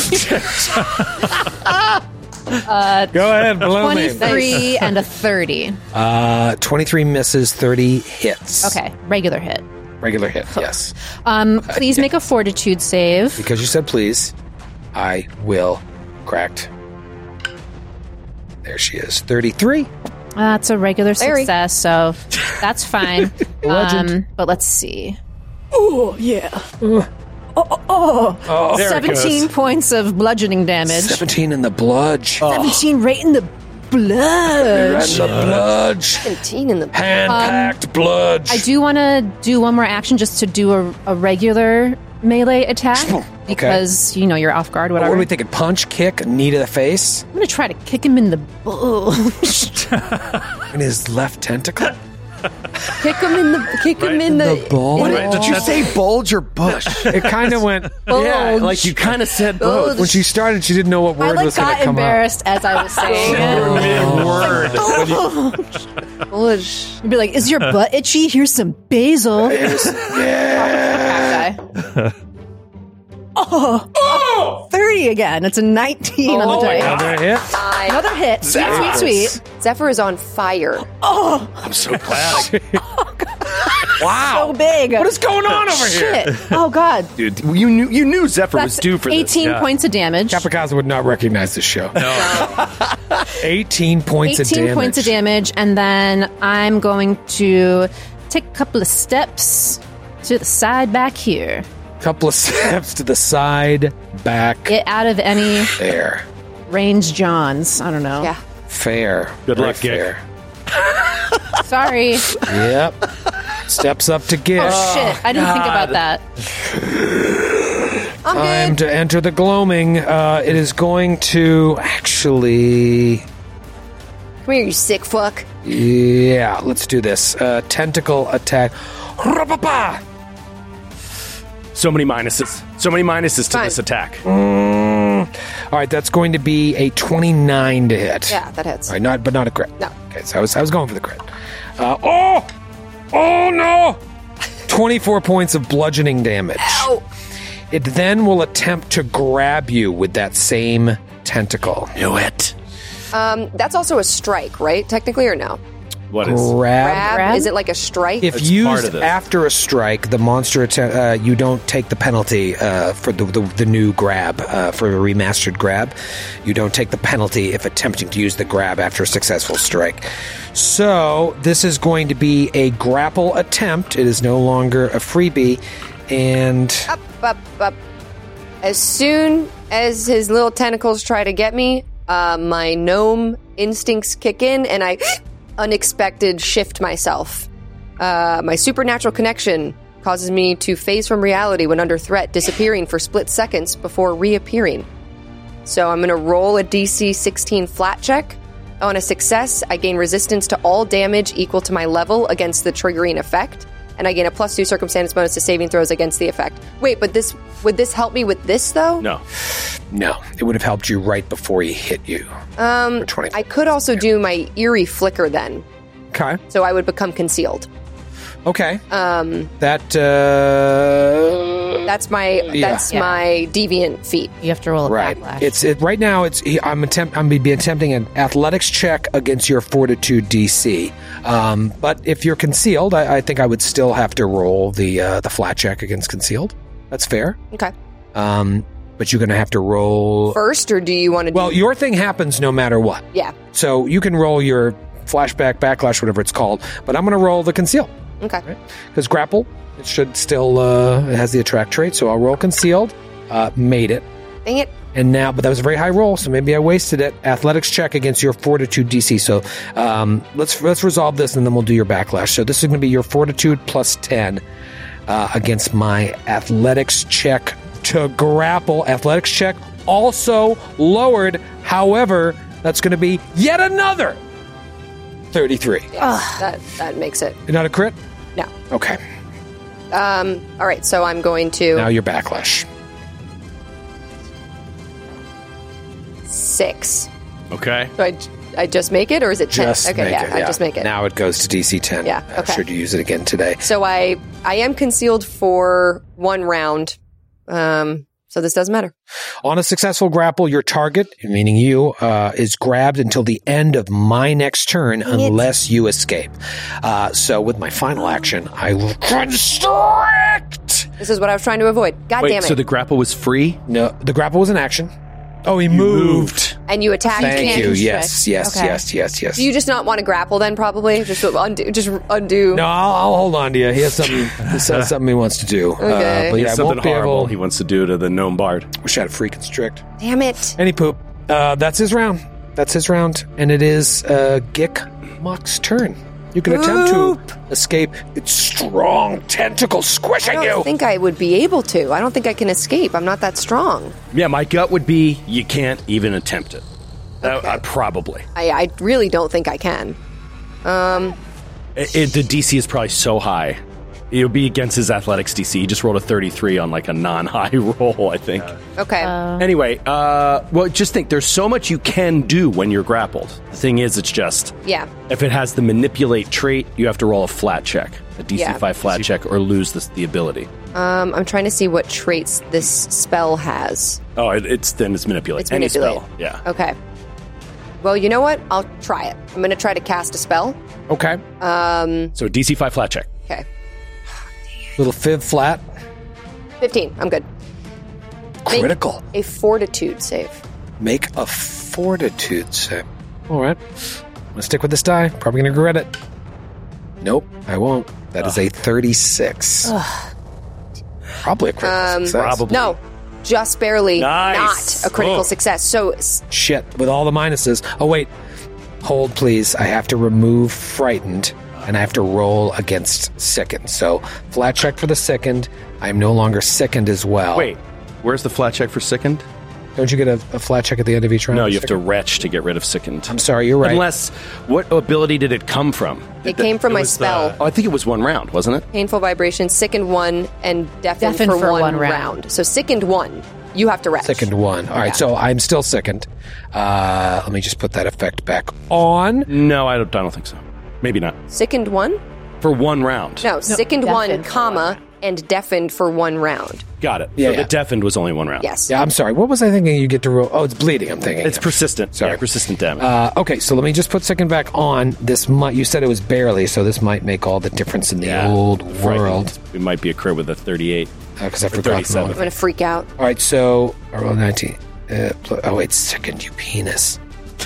uh, Go ahead, blow me. twenty-three and a thirty. Uh, twenty-three misses, thirty hits. Okay, regular hit. Regular hit, yes. Um, please make a Fortitude save. Because you said please, I will. Cracked. There she is. thirty-three. That's a regular Larry. success, so that's fine. Legend. um, but let's see. Oh yeah. Oh, oh, oh. Oh, there it seventeen goes. points of bludgeoning damage. seventeen in the bludge. seventeen right in the blood. Right in the bludge. seventeen in the Hand-packed bludge. I do want to do one more action just to do a, a regular melee attack because, you know, you're off guard, What whatever. are we thinking? Punch, kick, knee to the face? I'm going to try to kick him in the bush. In his left tentacle? Kick him in the. Kick him in the. ball? in the- What, did you say bulge or bush? It kind of went. Yeah, like you kind of said both. When she started, she didn't know what I word like was going to got come out. embarrassed as I was saying it. Mid-word. Bulge. You'd be like, "Is your butt itchy? Here's some basil." Yeah. Oh, oh, thirty again. It's a nineteen on the dice. Another hit. Five. Another hit. Sweet, sweet, sweet. Zephyr is on fire. Oh, I'm so glad. Wow. so big. What is going on over Shit. here? Oh, God. Dude, you knew you knew Zephyr was That's due for this. eighteen Yeah. points of damage. Capricaza would not recognize this show. No. eighteen points of eighteen damage. points of damage, and then I'm going to take a couple of steps to the side back here. Couple of steps to the side, back. Get out of any there. range Johns. I don't know. Yeah. Fair. Good Very luck, Gick. fair. Sorry. Yep. Steps up to Gish. Oh, shit. I didn't think about that. I'm Time good. to enter the gloaming. Uh, it is going to actually. Come here, you sick fuck. Yeah, let's do this. Uh, tentacle attack. Ra-pa-pa! So many minuses. So many minuses to Fine. this attack. Mm. All right, that's going to be a twenty-nine to hit. Yeah, that hits. All right, not, but not a crit. No. Okay, so I was, I was going for the crit. Uh, oh! Oh, no! twenty-four points of bludgeoning damage. Ow. It then will attempt to grab you with that same tentacle. Knew it. Um, that's also a strike, right? Technically, or no? What is? Grab. Grab? Grab? Is it like a strike? If It's part used of this. after a strike, the monster atta- uh, you don't take the penalty uh, for the, the the new grab uh, for a remastered grab. You don't take the penalty if attempting to use the grab after a successful strike. So this is going to be a grapple attempt. It is no longer a freebie, and Up, up, up. As soon as his little tentacles try to get me, uh, my gnome instincts kick in, and I unexpected shift myself. Uh, my supernatural connection causes me to phase from reality when under threat, disappearing for split seconds before reappearing. So I'm going to roll a D C sixteen flat check. On a success, I gain resistance to all damage equal to my level against the triggering effect, and I gain a plus two circumstance bonus to saving throws against the effect. Wait, but this would this help me with this though? No. no, it would have helped you right before he hit you. Um, I could also do my eerie flicker then, Okay. so I would become concealed. Okay. Um, that uh, that's my yeah. that's my deviant feat. You have to roll a right. backlash. It's it, right now. It's I'm attempt. I'm going to be attempting an athletics check against your fortitude D C. Um, but if you're concealed, I, I think I would still have to roll the uh, the flat check against concealed. That's fair. Okay. Um, but you're going to have to roll First, or do you want to? Well, do- your thing happens no matter what. Yeah. So you can roll your flashback, backlash, whatever it's called. But I'm going to roll the conceal. Okay. Because grapple, it should still uh, it has the attract trait. So I'll roll concealed. Uh, made it. Dang it. And now, but that was a very high roll, so maybe I wasted it. Athletics check against your fortitude D C. So um, let's let's resolve this, and then we'll do your backlash. So this is going to be your fortitude plus ten uh, against my athletics check to grapple. Athletics check also lowered. However, that's going to be yet another thirty-three. Yes, that that makes it. Not a crit? No. Okay. Um. All right. So I'm going to Now your backlash. six. Okay. So I, I just make it, or is it ten? Just okay. make Yeah, it, I just make it. Now it goes to D C ten. Yeah, Uh, okay. should you use it again today? So I I am concealed for one round. Um. So this doesn't matter. On a successful grapple, your target, meaning you, uh, is grabbed until the end of my next turn unless you escape. Uh, so with my final action, I will constrict. This is what I was trying to avoid. God Wait, damn it! so the grapple was free? No, the grapple was an action. Oh, he moved. And you attack. Thank can't you. Yes, constrict. yes, Okay. yes, yes, yes. Do you just not want to grapple then? Probably just undo. Just undo. No, I'll, I'll hold on to you. He has something. He has something he wants to do. Okay. Uh, but He yeah, has I something won't be horrible able. he wants to do to the gnome bard. Wish I had a free constrict. Damn it! Any poop. Uh, that's his round. That's his round, and it is uh, Gikmok's turn. You can attempt to escape its strong tentacles squishing I don't you. think I would be able to. I don't think I can escape. I'm not that strong. Yeah, my gut would be you can't even attempt it. That- uh, probably. I, I really don't think I can. Um. It, it- the D C is probably so high. It would be against his athletics D C. He just rolled a thirty-three on like a non-high roll, I think. Okay. Anyway, uh, well, just think there's so much you can do when you're grappled. The thing is, it's just Yeah. if it has the manipulate trait, you have to roll a flat check, a D C Yeah. five flat check, or lose this, the ability. Um. I'm trying to see what traits this spell has. Oh, it, it's then it's manipulate. It's Any manipulate. spell, yeah. Okay. Well, you know what? I'll try it. I'm going to try to cast a spell. Okay. Um. So D C five flat check. Okay. Little fib flat. fifteen. I'm good. Make Critical. a fortitude save. Make a fortitude save. All right. I'm going to stick with this die. Probably going to regret it. Nope, I won't. That is a thirty-six. Ugh. Probably a critical Um, success. No, just barely Nice. not a critical Oh. success. So s- Shit, with all the minuses. Oh, wait. Hold, please. I have to remove frightened, and I have to roll against sickened. So, flat check for the sickened. I'm no longer sickened as well. Wait, where's the flat check for sickened? Don't you get a, a flat check at the end of each round? No, you have to retch to get rid of sickened. I'm sorry, you're right. Unless, what ability did it come from? It came from my spell. oh, I think it was one round, wasn't it? painful vibration, sickened one, and deafened, Deafened for, for one, one round. round. So sickened one, you have to rest. Sickened one. All right, Yeah. so I'm still sickened. Uh, let me just put that effect back on. No, I don't, I don't think so. Maybe not. Sickened one? For one round. No, sickened one, deafened for comma, and deafened for one round. Got it. Yeah, so yeah. the deafened was only one round. Yes. Yeah, I'm sorry. What was I thinking you get to roll? Oh, it's bleeding, I'm thinking. It's persistent. Sorry. Yeah, persistent damage. Uh, okay, so let me just put second back on. This might, you said it was barely, so this might make all the difference in the Yeah. old Frightened. world. It might be a crit with a thirty-eight. Because I Or forgot. thirty-seven. I'm going to freak out. All right, so I rolled nineteen. Uh, pl- oh, wait, second, you penis.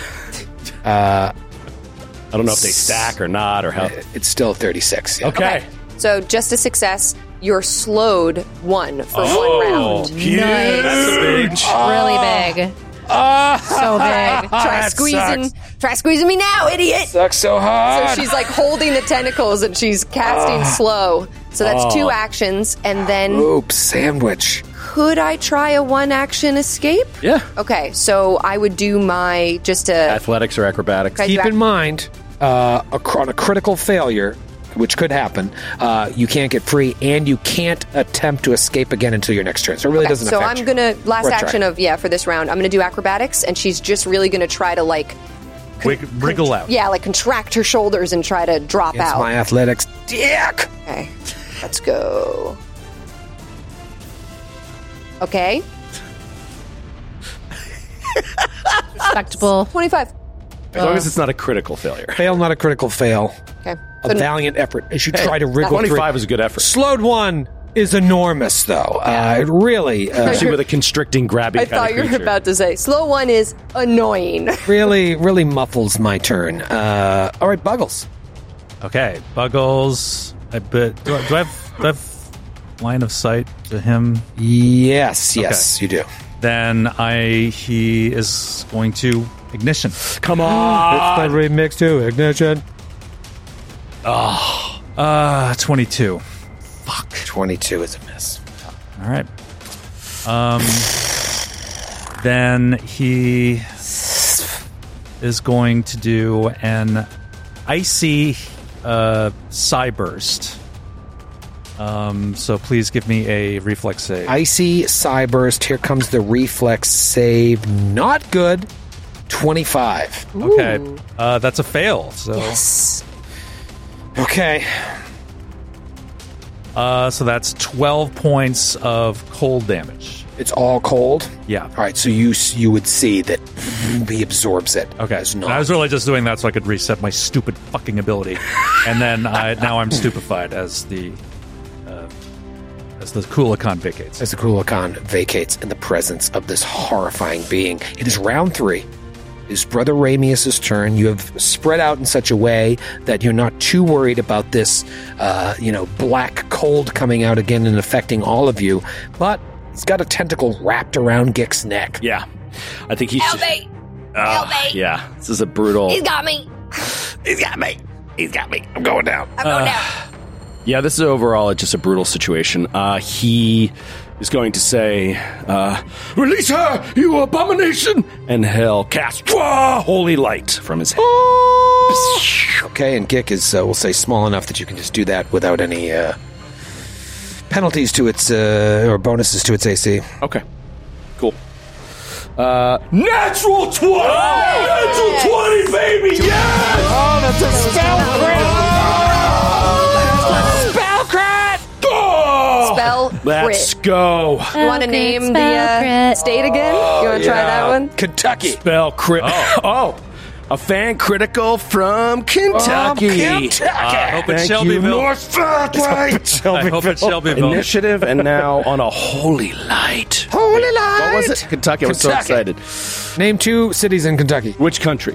Uh, I don't know if they stack or not or how. it's still thirty-six. Yeah. Okay. So just a success. You're slowed one for Oh, one round. huge. Nice. That's a big. Really big. So big. Try that squeezing, sucks. try squeezing me now, idiot. Sucks so hard. So she's like holding the tentacles and she's casting slow. So that's Oh. two actions, and then Oops, sandwich. could I try a one action escape? Yeah. Okay, so I would do my just a Athletics or acrobatics? Can I do Keep ac- in mind, uh, a, cr- on a critical failure, which could happen, uh, you can't get free, and you can't attempt to escape again until your next turn. So it really Okay, doesn't so affect I'm you. gonna last Or try. action of yeah for this round. I'm gonna do acrobatics, and she's just really gonna try to like Wig- wriggle out. yeah like contract her shoulders and try to drop It's out. my athletics dick. Okay, let's go. Okay. Respectable. twenty-five. As long as it's not a critical failure. Fail, not a critical fail. Okay. A valiant effort as you Hey, try to wriggle twenty-five through. is a good effort. Slowed one is enormous, though. Uh, it really, uh, Especially with a constricting, grabbing I kind thought of you were creature. about to say slow one is annoying. really, really muffles my turn. Uh, all right, Buggles. Okay, Buggles. I bet. Do I, do I have, do I have line of sight to him? Yes, yes, you do. Then I he is going to ignition. Come on, it's the remix to ignition. Oh, uh, twenty-two. Fuck, twenty-two is a miss. All right. Um. Then he is going to do an icy uh, Psy Burst. Um, so please give me a reflex save. Icy Psy Burst. Here comes the reflex save. Not good. twenty-five. Okay. Uh, that's a fail. So. Yes. Okay. Uh, so that's twelve points of cold damage. It's all cold? Yeah. All right, so you you would see that he absorbs it. Okay. As And not. I was really just doing that so I could reset my stupid fucking ability. And then I, now I'm stupefied as the uh, as the Kulakan vacates. As the Kulakan vacates in the presence of this horrifying being. It is round three. It is Brother Ramius' turn. You have spread out in such a way that you're not too worried about this, uh, you know, black cold coming out again and affecting all of you. But he's got a tentacle wrapped around Gick's neck. Yeah. I think he's... Help me! Uh, Help me! Yeah, this is a brutal... He's got me! He's got me! He's got me! I'm going down. I'm going Uh, down. Yeah, this is overall just a brutal situation. Uh, he is going to say, uh, release her, you abomination! And he'll cast Wah! Holy light from his head. Okay, and Gick is, uh, we'll say, small enough that you can just do that without any uh, penalties to its, uh, or bonuses to its A C. Okay, cool. Uh, natural twenty! Oh, natural twenty, baby! Yes! Oh, that's a spell crit! Spell crit! Oh! Spell crit. Let's go. You want to name the uh, state again? You want to try that one? Kentucky. Spell crit. Oh. oh. A fan critical from Kentucky. From Kentucky. I hope it's Thank Shelbyville. you, North Parkway. I hope it's Shelbyville. Initiative, and now on a holy light. Holy light! What was it? Kentucky. I was so Kentucky. excited. Name two cities in Kentucky. Which country?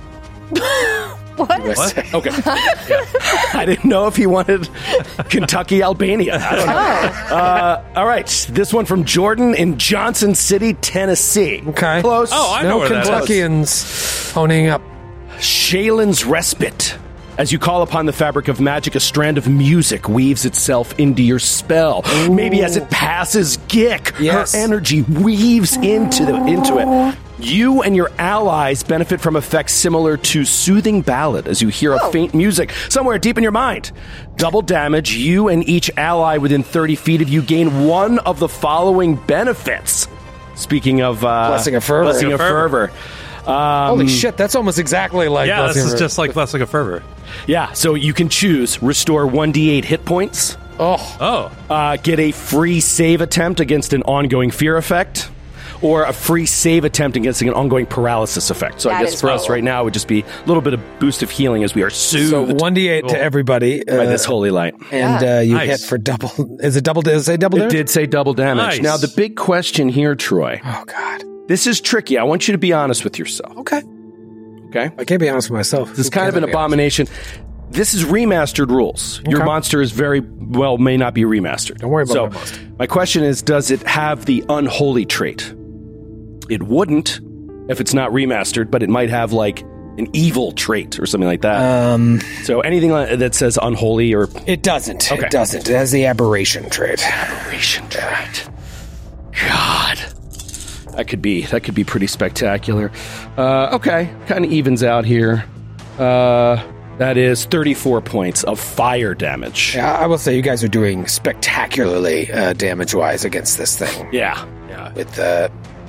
What? What? Okay. I didn't know if he wanted Kentucky, Albania. I don't know. Uh, all right. This one from Jordan in Johnson City, Tennessee. Okay. Close. Oh, I know No where that is. Kentuckians honing up. Shalen's Respite. As you call upon the fabric of magic, a strand of music weaves itself into your spell. Ooh. Maybe as it passes Gick, Yes. her energy weaves into the into it. You and your allies benefit from effects similar to Soothing Ballad as you hear a Oh. faint music somewhere deep in your mind. Double damage. You and each ally within thirty feet of you gain one of the following benefits. Speaking of uh, Blessing of Fervor. Blessing of Fervor. Um, Holy shit, that's almost exactly like Yeah, this Blessing is of- just like Blessing of Fervor. Yeah, so you can choose restore one d eight hit points, Oh. Oh. uh, get a free save attempt against an ongoing fear effect, or a free save attempt against an ongoing paralysis effect. So I That guess is for us cool. right now, it would just be a little bit of boost of healing as we are So soothed one d eight Cool. to everybody. by uh, this holy light. And Yeah. uh, you Nice. hit for double. Is it double? Does it say double It damage? did say double damage. Nice. Now, the big question here, Troy, Oh, God. this is tricky. I want you to be honest with yourself, Okay. okay? I can't be honest with myself. This is Who kind of can an I be honest abomination. This is remastered rules. Your Okay. monster is very well may not be remastered. Don't worry about so, my monster. my question is, does it have the unholy trait? It wouldn't if it's not remastered, but it might have like an evil trait or something like that. Um, so anything like- that says unholy or it doesn't. Okay. It doesn't. It has the aberration trait. aberration trait. God. That could be that could be pretty spectacular. Uh, okay, kind of evens out here. Uh, that is thirty-four points of fire damage. Yeah, I will say you guys are doing spectacularly uh, damage-wise against this thing. Yeah, yeah. With uh,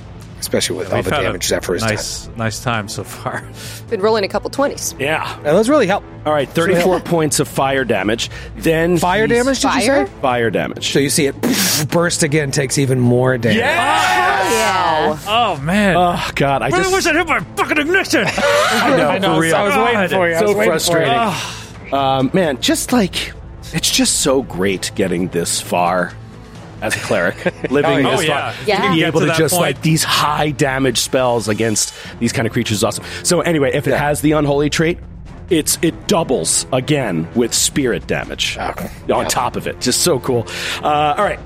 especially with all We've the had a damage Zephyr has nice, nice time so far. Been rolling a couple twenties. Yeah. Now, those really help. All right, thirty-four points of fire damage. Then Fire he's- damage, did you Fire? say? Fire damage. So you see it burst again, takes even more damage. Yeah. Oh man! Oh God! I just wish I hit my fucking ignition. I know, I know, for real. I was waiting for you. I So was waiting for you. frustrating. Um, man, just like it's just so great getting this far as a cleric, living Oh, this yeah. far, Yeah. being Get able to to that just point. like these high damage spells against these kind of creatures is awesome. So anyway, if it has the unholy trait, it's it doubles again with spirit damage on top of it. Just so cool. Uh, all right.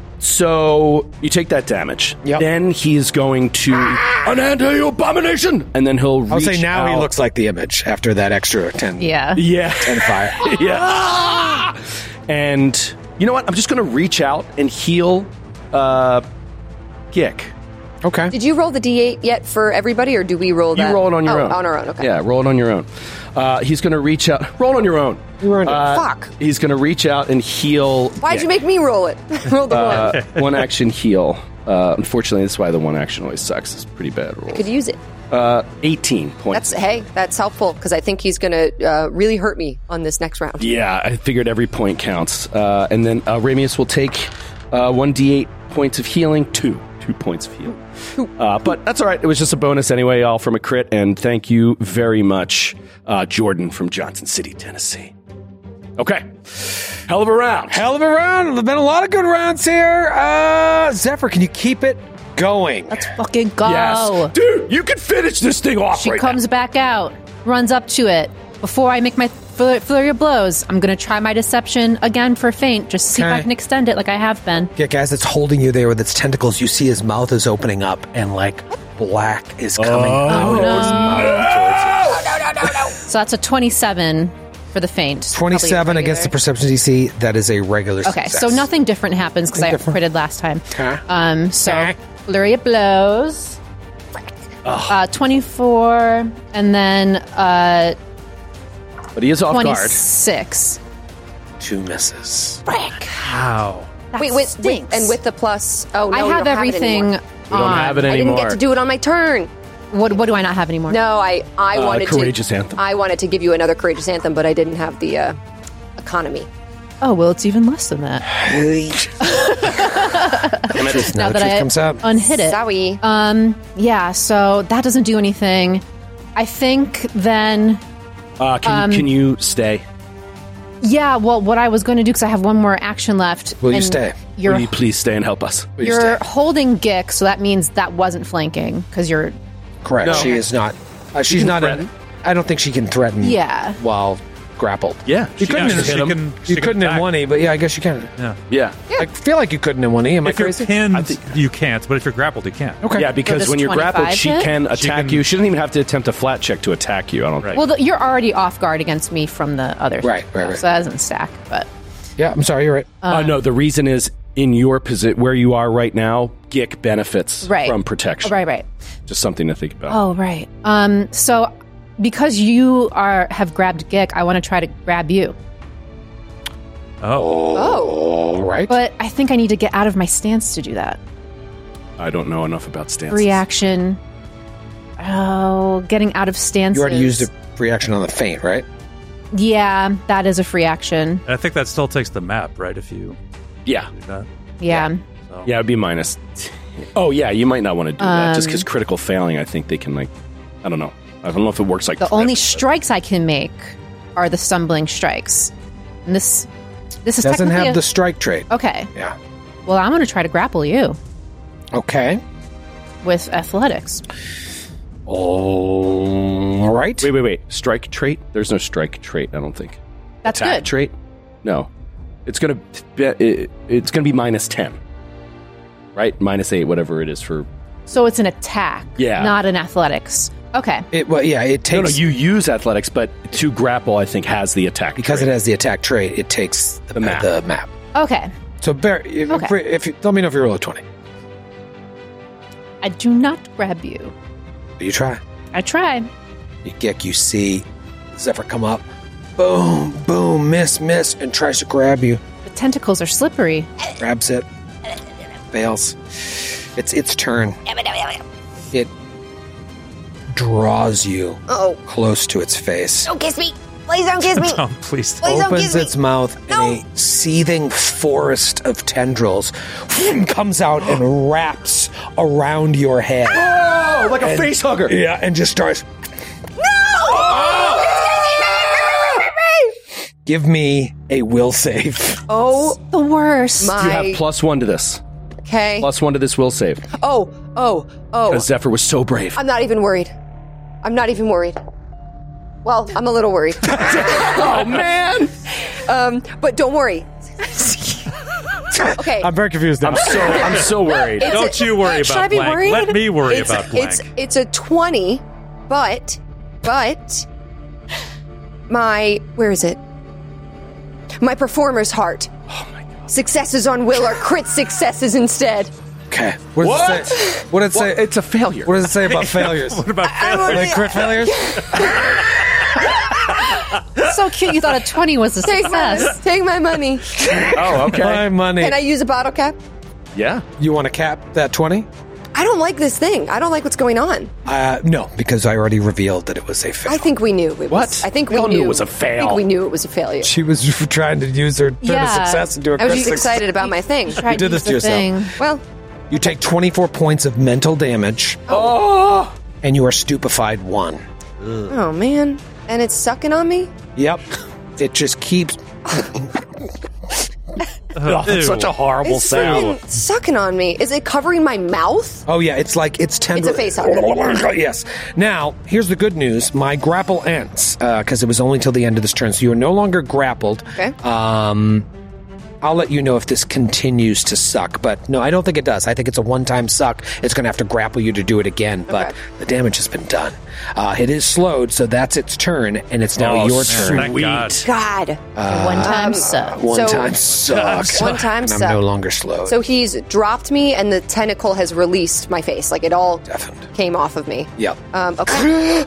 So you take that damage. Yep. Then he's going to unhand you abomination, and then he'll. Reach I'll say now he out- looks like the image after that extra ten. Yeah. Yeah. ten fire. yeah. And you know what? I'm just going to reach out and heal uh, Gick. Okay. Did you roll the d eight yet for everybody, or do we roll that? You roll it on your Oh, own. on our own, okay. Yeah, roll it on your own. Uh, he's going to reach out. Roll it on your own. You earned it. Uh, Fuck. He's going to reach out and heal. Why'd Gick. you make me roll it? roll the Uh, one. one action heal. Uh, unfortunately, that's why the one action always sucks. It's a pretty bad roll. Could use it. Uh, eighteen points. That's hey, that's helpful because I think he's going to uh, really hurt me on this next round. Yeah, I figured every point counts. Uh, and then uh, Ramius will take uh, one d eight points of healing, two. Two points of healing. Uh, but that's all right. It was just a bonus anyway, all from a crit. And thank you very much, uh, Jordan from Johnson City, Tennessee. Okay. Hell of a round. Hell of a round. There've been a lot of good rounds here. Uh, Zephyr, can you keep it going? Let's fucking go. Yes. Dude, you can finish this thing off She right comes back out, runs up to it. Before I make my flur- flurry of blows, I'm going to try my deception again for feint, just see if I Okay. can extend it like I have been. Gick, as it's holding you there with its tentacles, you see his mouth is opening up and like black is coming out of his mouth towards you. So that's a twenty-seven for the feint. twenty-seven Probably against the regular. perception D C. That is a regular Okay, success. so nothing different happens because I Nothing different. critted last time. Okay. Um, so flurry of blows. Uh, twenty-four, and then uh, But he is off guard. twenty-six. Two misses. Wow. That wait, wait, wait, stinks. and with the plus, oh no, I we have don't everything Have it We don't on. have it anymore. I didn't anymore. get to do it on my turn. What, what do I not have anymore? No, I, I Uh, wanted Courageous to. Anthem. I wanted to give you another courageous anthem, but I didn't have the uh, economy. Oh, well, it's even less than that. Truth, now now the that truth I comes out. unhit it. Sorry. Um, yeah, so that doesn't do anything. I think then, Uh, can, Um, can you stay? yeah, well, what I was going to do, because I have one more action left. Will you and stay? You're, Will you please stay and help us? Will you you're stay? holding Gick, so that means that wasn't flanking, because you're, Correct. No. She is not. Uh, she's can not. threaten. I I don't think she can threaten. yeah. While grappled. Yeah. You she couldn't. can in- hit she him. can- she you can couldn't in attack. one E, but yeah, I guess you can. Yeah. Yeah. I feel like you couldn't in one E. Am I If you're crazy? pinned, you can't. But if you're grappled, you can. Okay. Yeah, because does when you're grappled, twenty-five she hit? can attack She can- you. She doesn't even have to attempt a flat check to attack you. I don't. Right. Well, the, you're already off guard against me from the other. Right, right, right. So that doesn't stack, but. Yeah, I'm sorry. You're right. Uh, no, the reason is in your position where you are right now, Gick benefits Right. from protection. Right, right. Just something to think about. Oh, right. Um, so because you are have grabbed Gick, I want to try to grab you. Oh. Oh. All right. But I think I need to get out of my stance to do that. I don't know enough about stances. Reaction. Oh, getting out of stances. You already used a free action on the feint, right? Yeah, that is a free action. I think that still takes the map, right? If you Yeah. do that. Yeah. So. Yeah, it'd be minus. Oh, yeah, you might not want to do that. Just Um, because critical failing, I think they can, like, I don't know. I don't know if it works like The crit, only but- strikes I can make are the stumbling strikes. And this this is Doesn't technically have a- the strike trait. Okay. Yeah. Well, I'm going to try to grapple you Okay. with athletics. All right. Wait, wait, wait. Strike trait? There's no strike trait, I don't think. That's Attack good. trait? No. It's gonna be, it, it's gonna be minus ten, right? Minus eight, whatever it is for. So it's an attack, Yeah. not an athletics. Okay. It well, yeah. It No, takes no. You use athletics, but to grapple, I think has the attack because trait. it has the attack trait. It takes the, The map. The map. Okay. So, bear, if, Okay. if you, let me know if you roll a twenty. I do not grab you. You try. I try. You Gick, you see Zephyr come up. Boom, boom, miss, miss, and tries to grab you. The tentacles are slippery. Grabs it. Fails. It's its turn. It draws you Oh. close to its face. Don't kiss me. Please don't kiss me. Don't, please. Please don't Opens kiss me. its mouth and a seething forest of tendrils comes out and wraps around your head. Oh, like a And- face hugger. Yeah, and just starts. Give me a will save. Oh, the worst. My. You have plus one to this. Okay. Plus one to this will save. Oh, oh, oh. Because Zephyr was so brave. I'm not even worried. I'm not even worried. Well, I'm a little worried. Oh, man. Um, but don't worry. Okay. I'm very confused now. I'm so, I'm so worried. It's Don't a- you worry Should about I be blank. worried? Let me worry it's, about blank. It's it's a twenty, but but my where is it? My performer's heart. Oh my god. Successes on will are crit successes instead. Okay. What does What? it say? What does it Well, say? it's a failure. What does it say about failures? What about Are they crit failures? So cute. You thought a twenty was a Take my, success. take my money. Oh, okay. My money. Can I use a bottle cap? Yeah. You want to cap that twenty? I don't like this thing. I don't like what's going on. Uh, no, because I already revealed that it was a fail. I think we knew it was. What? I think We we all knew knew it was a I fail. think we knew it was a failure. She was trying to use her turn Yeah. of success into a I was crit just success. excited about my thing. Tried did to this use to the yourself. thing. Well, You take twenty-four points of mental damage. Oh. And you are stupefied one. oh man, and it's sucking on me. Yep. It just keeps. Oh, that's such a horrible It's sound. freaking sucking on me. Is it covering my mouth? Oh yeah, it's like it's tender. It's a face hugger. Yes. Now, here's the good news. My grapple ends because it was only till the end of this turn, so you are no longer grappled. Okay. Um, I'll let you know if this continues to suck, but no, I don't think it does. I think it's a one-time suck. It's going to have to grapple you to do it again, but Okay. the damage has been done. Uh, it is slowed, so that's its turn, and it's now Oh, your sweet. turn. Thank God. God. One time Um, suck. One So- time suck. One time and I'm suck. no longer slowed. So he's dropped me, and the tentacle has released my face. Like it all Deafened. came off of me. Yep. Um, okay.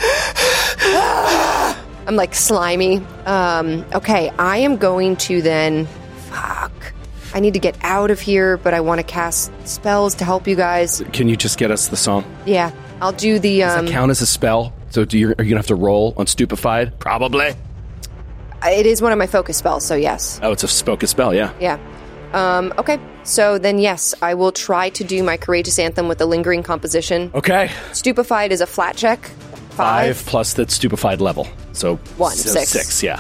I'm like slimy. Um, okay, I am going to then. Fuck. I need to get out of here, but I want to cast spells to help you guys. Can you just get us the song? Yeah, I'll do the. Does Um, that count as a spell? So do you, are you going to have to roll on Stupefied? Probably. it is one of my focus spells, so yes. Oh, it's a spoken spell, yeah. Yeah. Um, okay, so then yes, I will try to do my Courageous Anthem with the Lingering Composition. Okay. Stupefied is a flat check. Five. Five plus the Stupefied level. So One, so six. Six, yeah.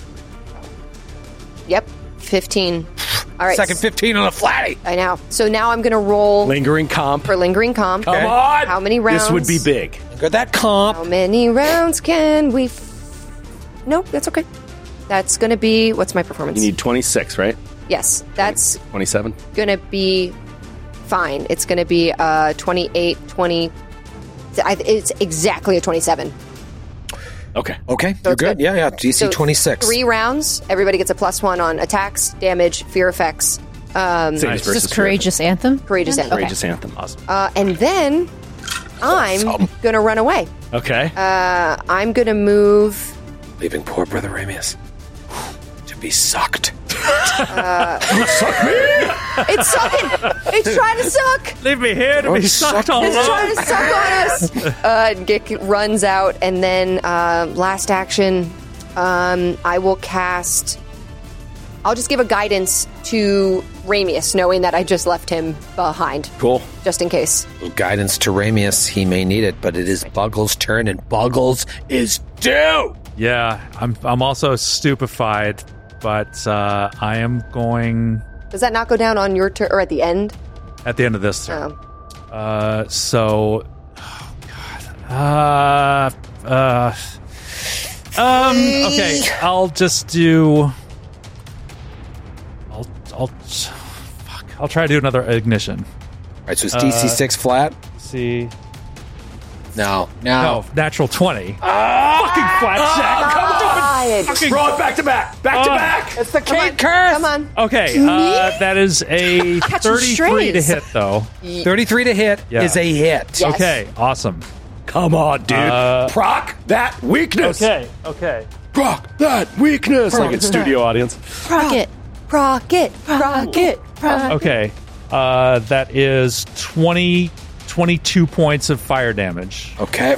Yep, fifteen. All right. Second fifteen on a flatty. I know. So now I'm going to roll Lingering comp. for Lingering Comp. Come on! How many rounds? This would be big. Got that comp. How many rounds can we... F- nope, that's okay. That's going to be... What's my performance? You need twenty-six, right? Yes, that's twenty-seven? going to be fine. It's going to be uh, twenty-eight, twenty... I- It's exactly a twenty-seven. Okay. Okay, you're good. Yeah, yeah. D C So twenty-six. Three rounds. Everybody gets a plus one on attacks, damage, fear effects. Um, Saves Is versus this Courageous Anthem? Courageous Anthem. Courageous Anthem. Awesome. Uh, and then I'm going to run away. Okay. Uh, I'm going to move... Leaving poor brother Ramius to be sucked. Uh, Suck me! it's sucking! It's trying to suck! Leave me here to Oh, be it's sucked sucking. all It's over. trying to suck on us! Uh, Gick runs out, and then uh, last action, um, I will cast... I'll just give a guidance to Ramius, knowing that I just left him behind. Cool. Just in case. Guidance to Ramius. He may need it, but it is Buggles' turn, and Buggles is due. Yeah, I'm. I'm also stupefied, but uh, I am going Does that not go down on your turn, or at the end? at the end of this turn. Oh. Uh, so, oh God. Uh, uh, um. Okay, I'll just do. I'll. I'll. Fuck. I'll try to do another ignition. All right, so it's D C Uh, six flat? See. No. No. No, natural twenty. Fucking flat check. Come on. Fucking- Roll it back to back. Back to Uh, back. It's the Come on, Kate curse. come on. Okay, uh, that is a Catching thirty-three to strays. hit, though. thirty-three to hit Yeah. is a hit. Yes. Okay, awesome. Come on, dude. Uh, Proc that weakness. Okay, okay. Proc that weakness. Like it's studio audience. Proc it. Proc it, proc it, proc Okay, uh, that is twenty, twenty-two points of fire damage. Okay.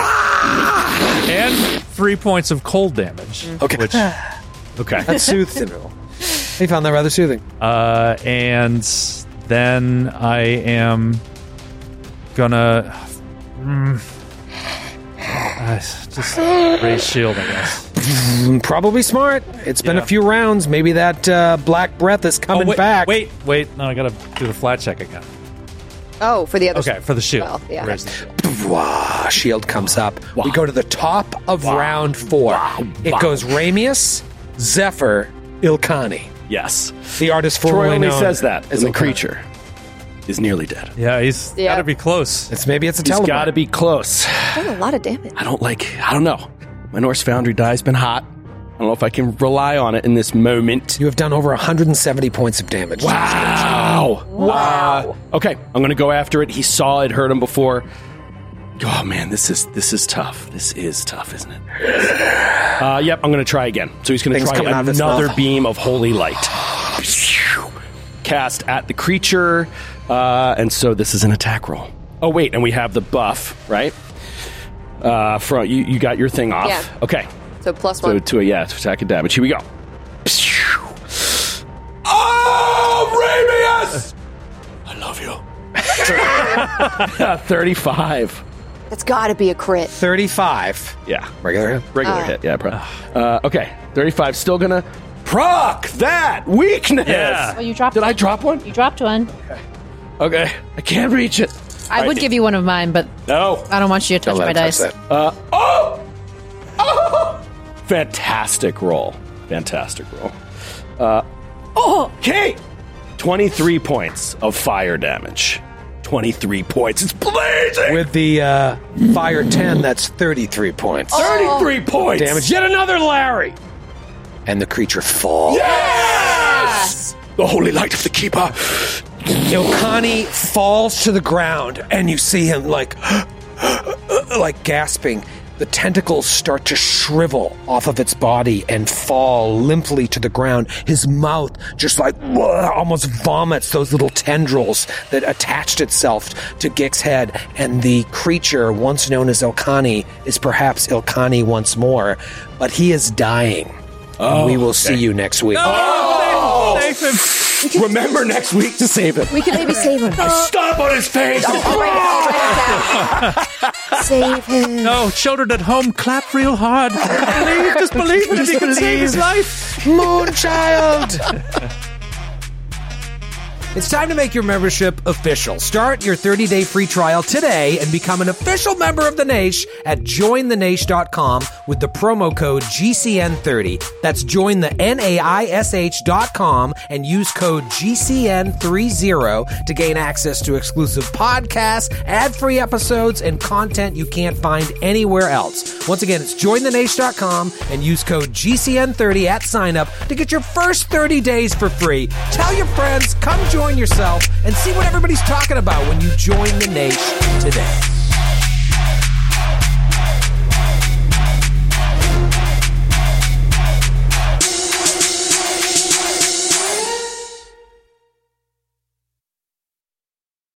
And three points of cold damage. Okay. Which, okay. That soothed him. He found that rather soothing. Uh, and then I am gonna mm, uh, just raise shield, I guess. Probably smart. It's been Yeah. a few rounds. Maybe that uh, black breath is coming oh, wait, back. Wait, wait. No, I gotta do the flat check again. Oh, for the other. Okay, for the shield. Well, yeah. Raise the shield. Wah, shield comes up. We go to the top of round four. It goes Ramius, Zephyr, Ilkani. Yes. The artist Troy formerly only known says that, as and the Ilkani. creature is nearly dead. Yeah, he's Yeah. gotta be close. It's maybe it's a He's teleporter. got to be close. Done a lot of damage. I don't like, I don't know. My Norse Foundry die's been hot. I don't know if I can rely on it in this moment. You have done over one hundred seventy points of damage. Wow. Wow. Uh, okay, I'm going to go after it. He saw it, hurt him before. Oh, man, this is this is tough. This is tough, isn't it? Uh, yep, I'm going to try again. So he's going to Things try coming out of his another mouth. beam of holy light. Cast at the creature. Uh, and so this is an attack roll. Oh, wait, and we have the buff, right? Uh, from, you, you got your thing off. Yeah. Okay. So plus So one. to a, yeah, to attack and damage. Here we go. Oh, Ramius! I love you. thirty-five. That's got to be a crit. thirty-five. Yeah. Regular hit? Regular Uh. hit, yeah. Pro- uh, okay, thirty-five. Still gonna proc that weakness. Yeah. Oh, you dropped Did one. I drop one? You dropped one. Okay, I can't reach it. I would give you one of mine, but No. I don't want you to touch Don't my let him touch dice. that. Uh, oh! Oh! Fantastic roll. Fantastic roll. Uh, oh! Okay! twenty-three points of fire damage. twenty-three points. It's blazing! With the uh, fire ten, that's thirty-three points. thirty-three points! Damage. Yet another Larry! And the creature falls. Yes! The holy light of the keeper. Ilkani falls to the ground, and you see him like, like gasping. The tentacles start to shrivel off of its body and fall limply to the ground. His mouth just like whoa, almost vomits those little tendrils that attached itself to Gik's head. And the creature, once known as Ilkani, is perhaps Ilkani once more, but he is dying. Oh, and we will okay. see you next week. Oh! Save him. Remember next week to save him. We can maybe save him. Stomp on his face! I'll write, I'll write it down. Save him. No, children at home, clap real hard. Believe, just believe it if you can save his life. Moonchild! It's time to make your membership official. Start your thirty-day free trial today and become an official member of the Naish at join the naish dot com with the promo code G C N thirty. That's join the N A I S H dot com and use code G C N thirty to gain access to exclusive podcasts, ad-free episodes, and content you can't find anywhere else. Once again, it's join the naish dot com and use code G C N thirty at sign up to get your first thirty days for free. Tell your friends, come join yourself, and see what everybody's talking about when you join the Naish today.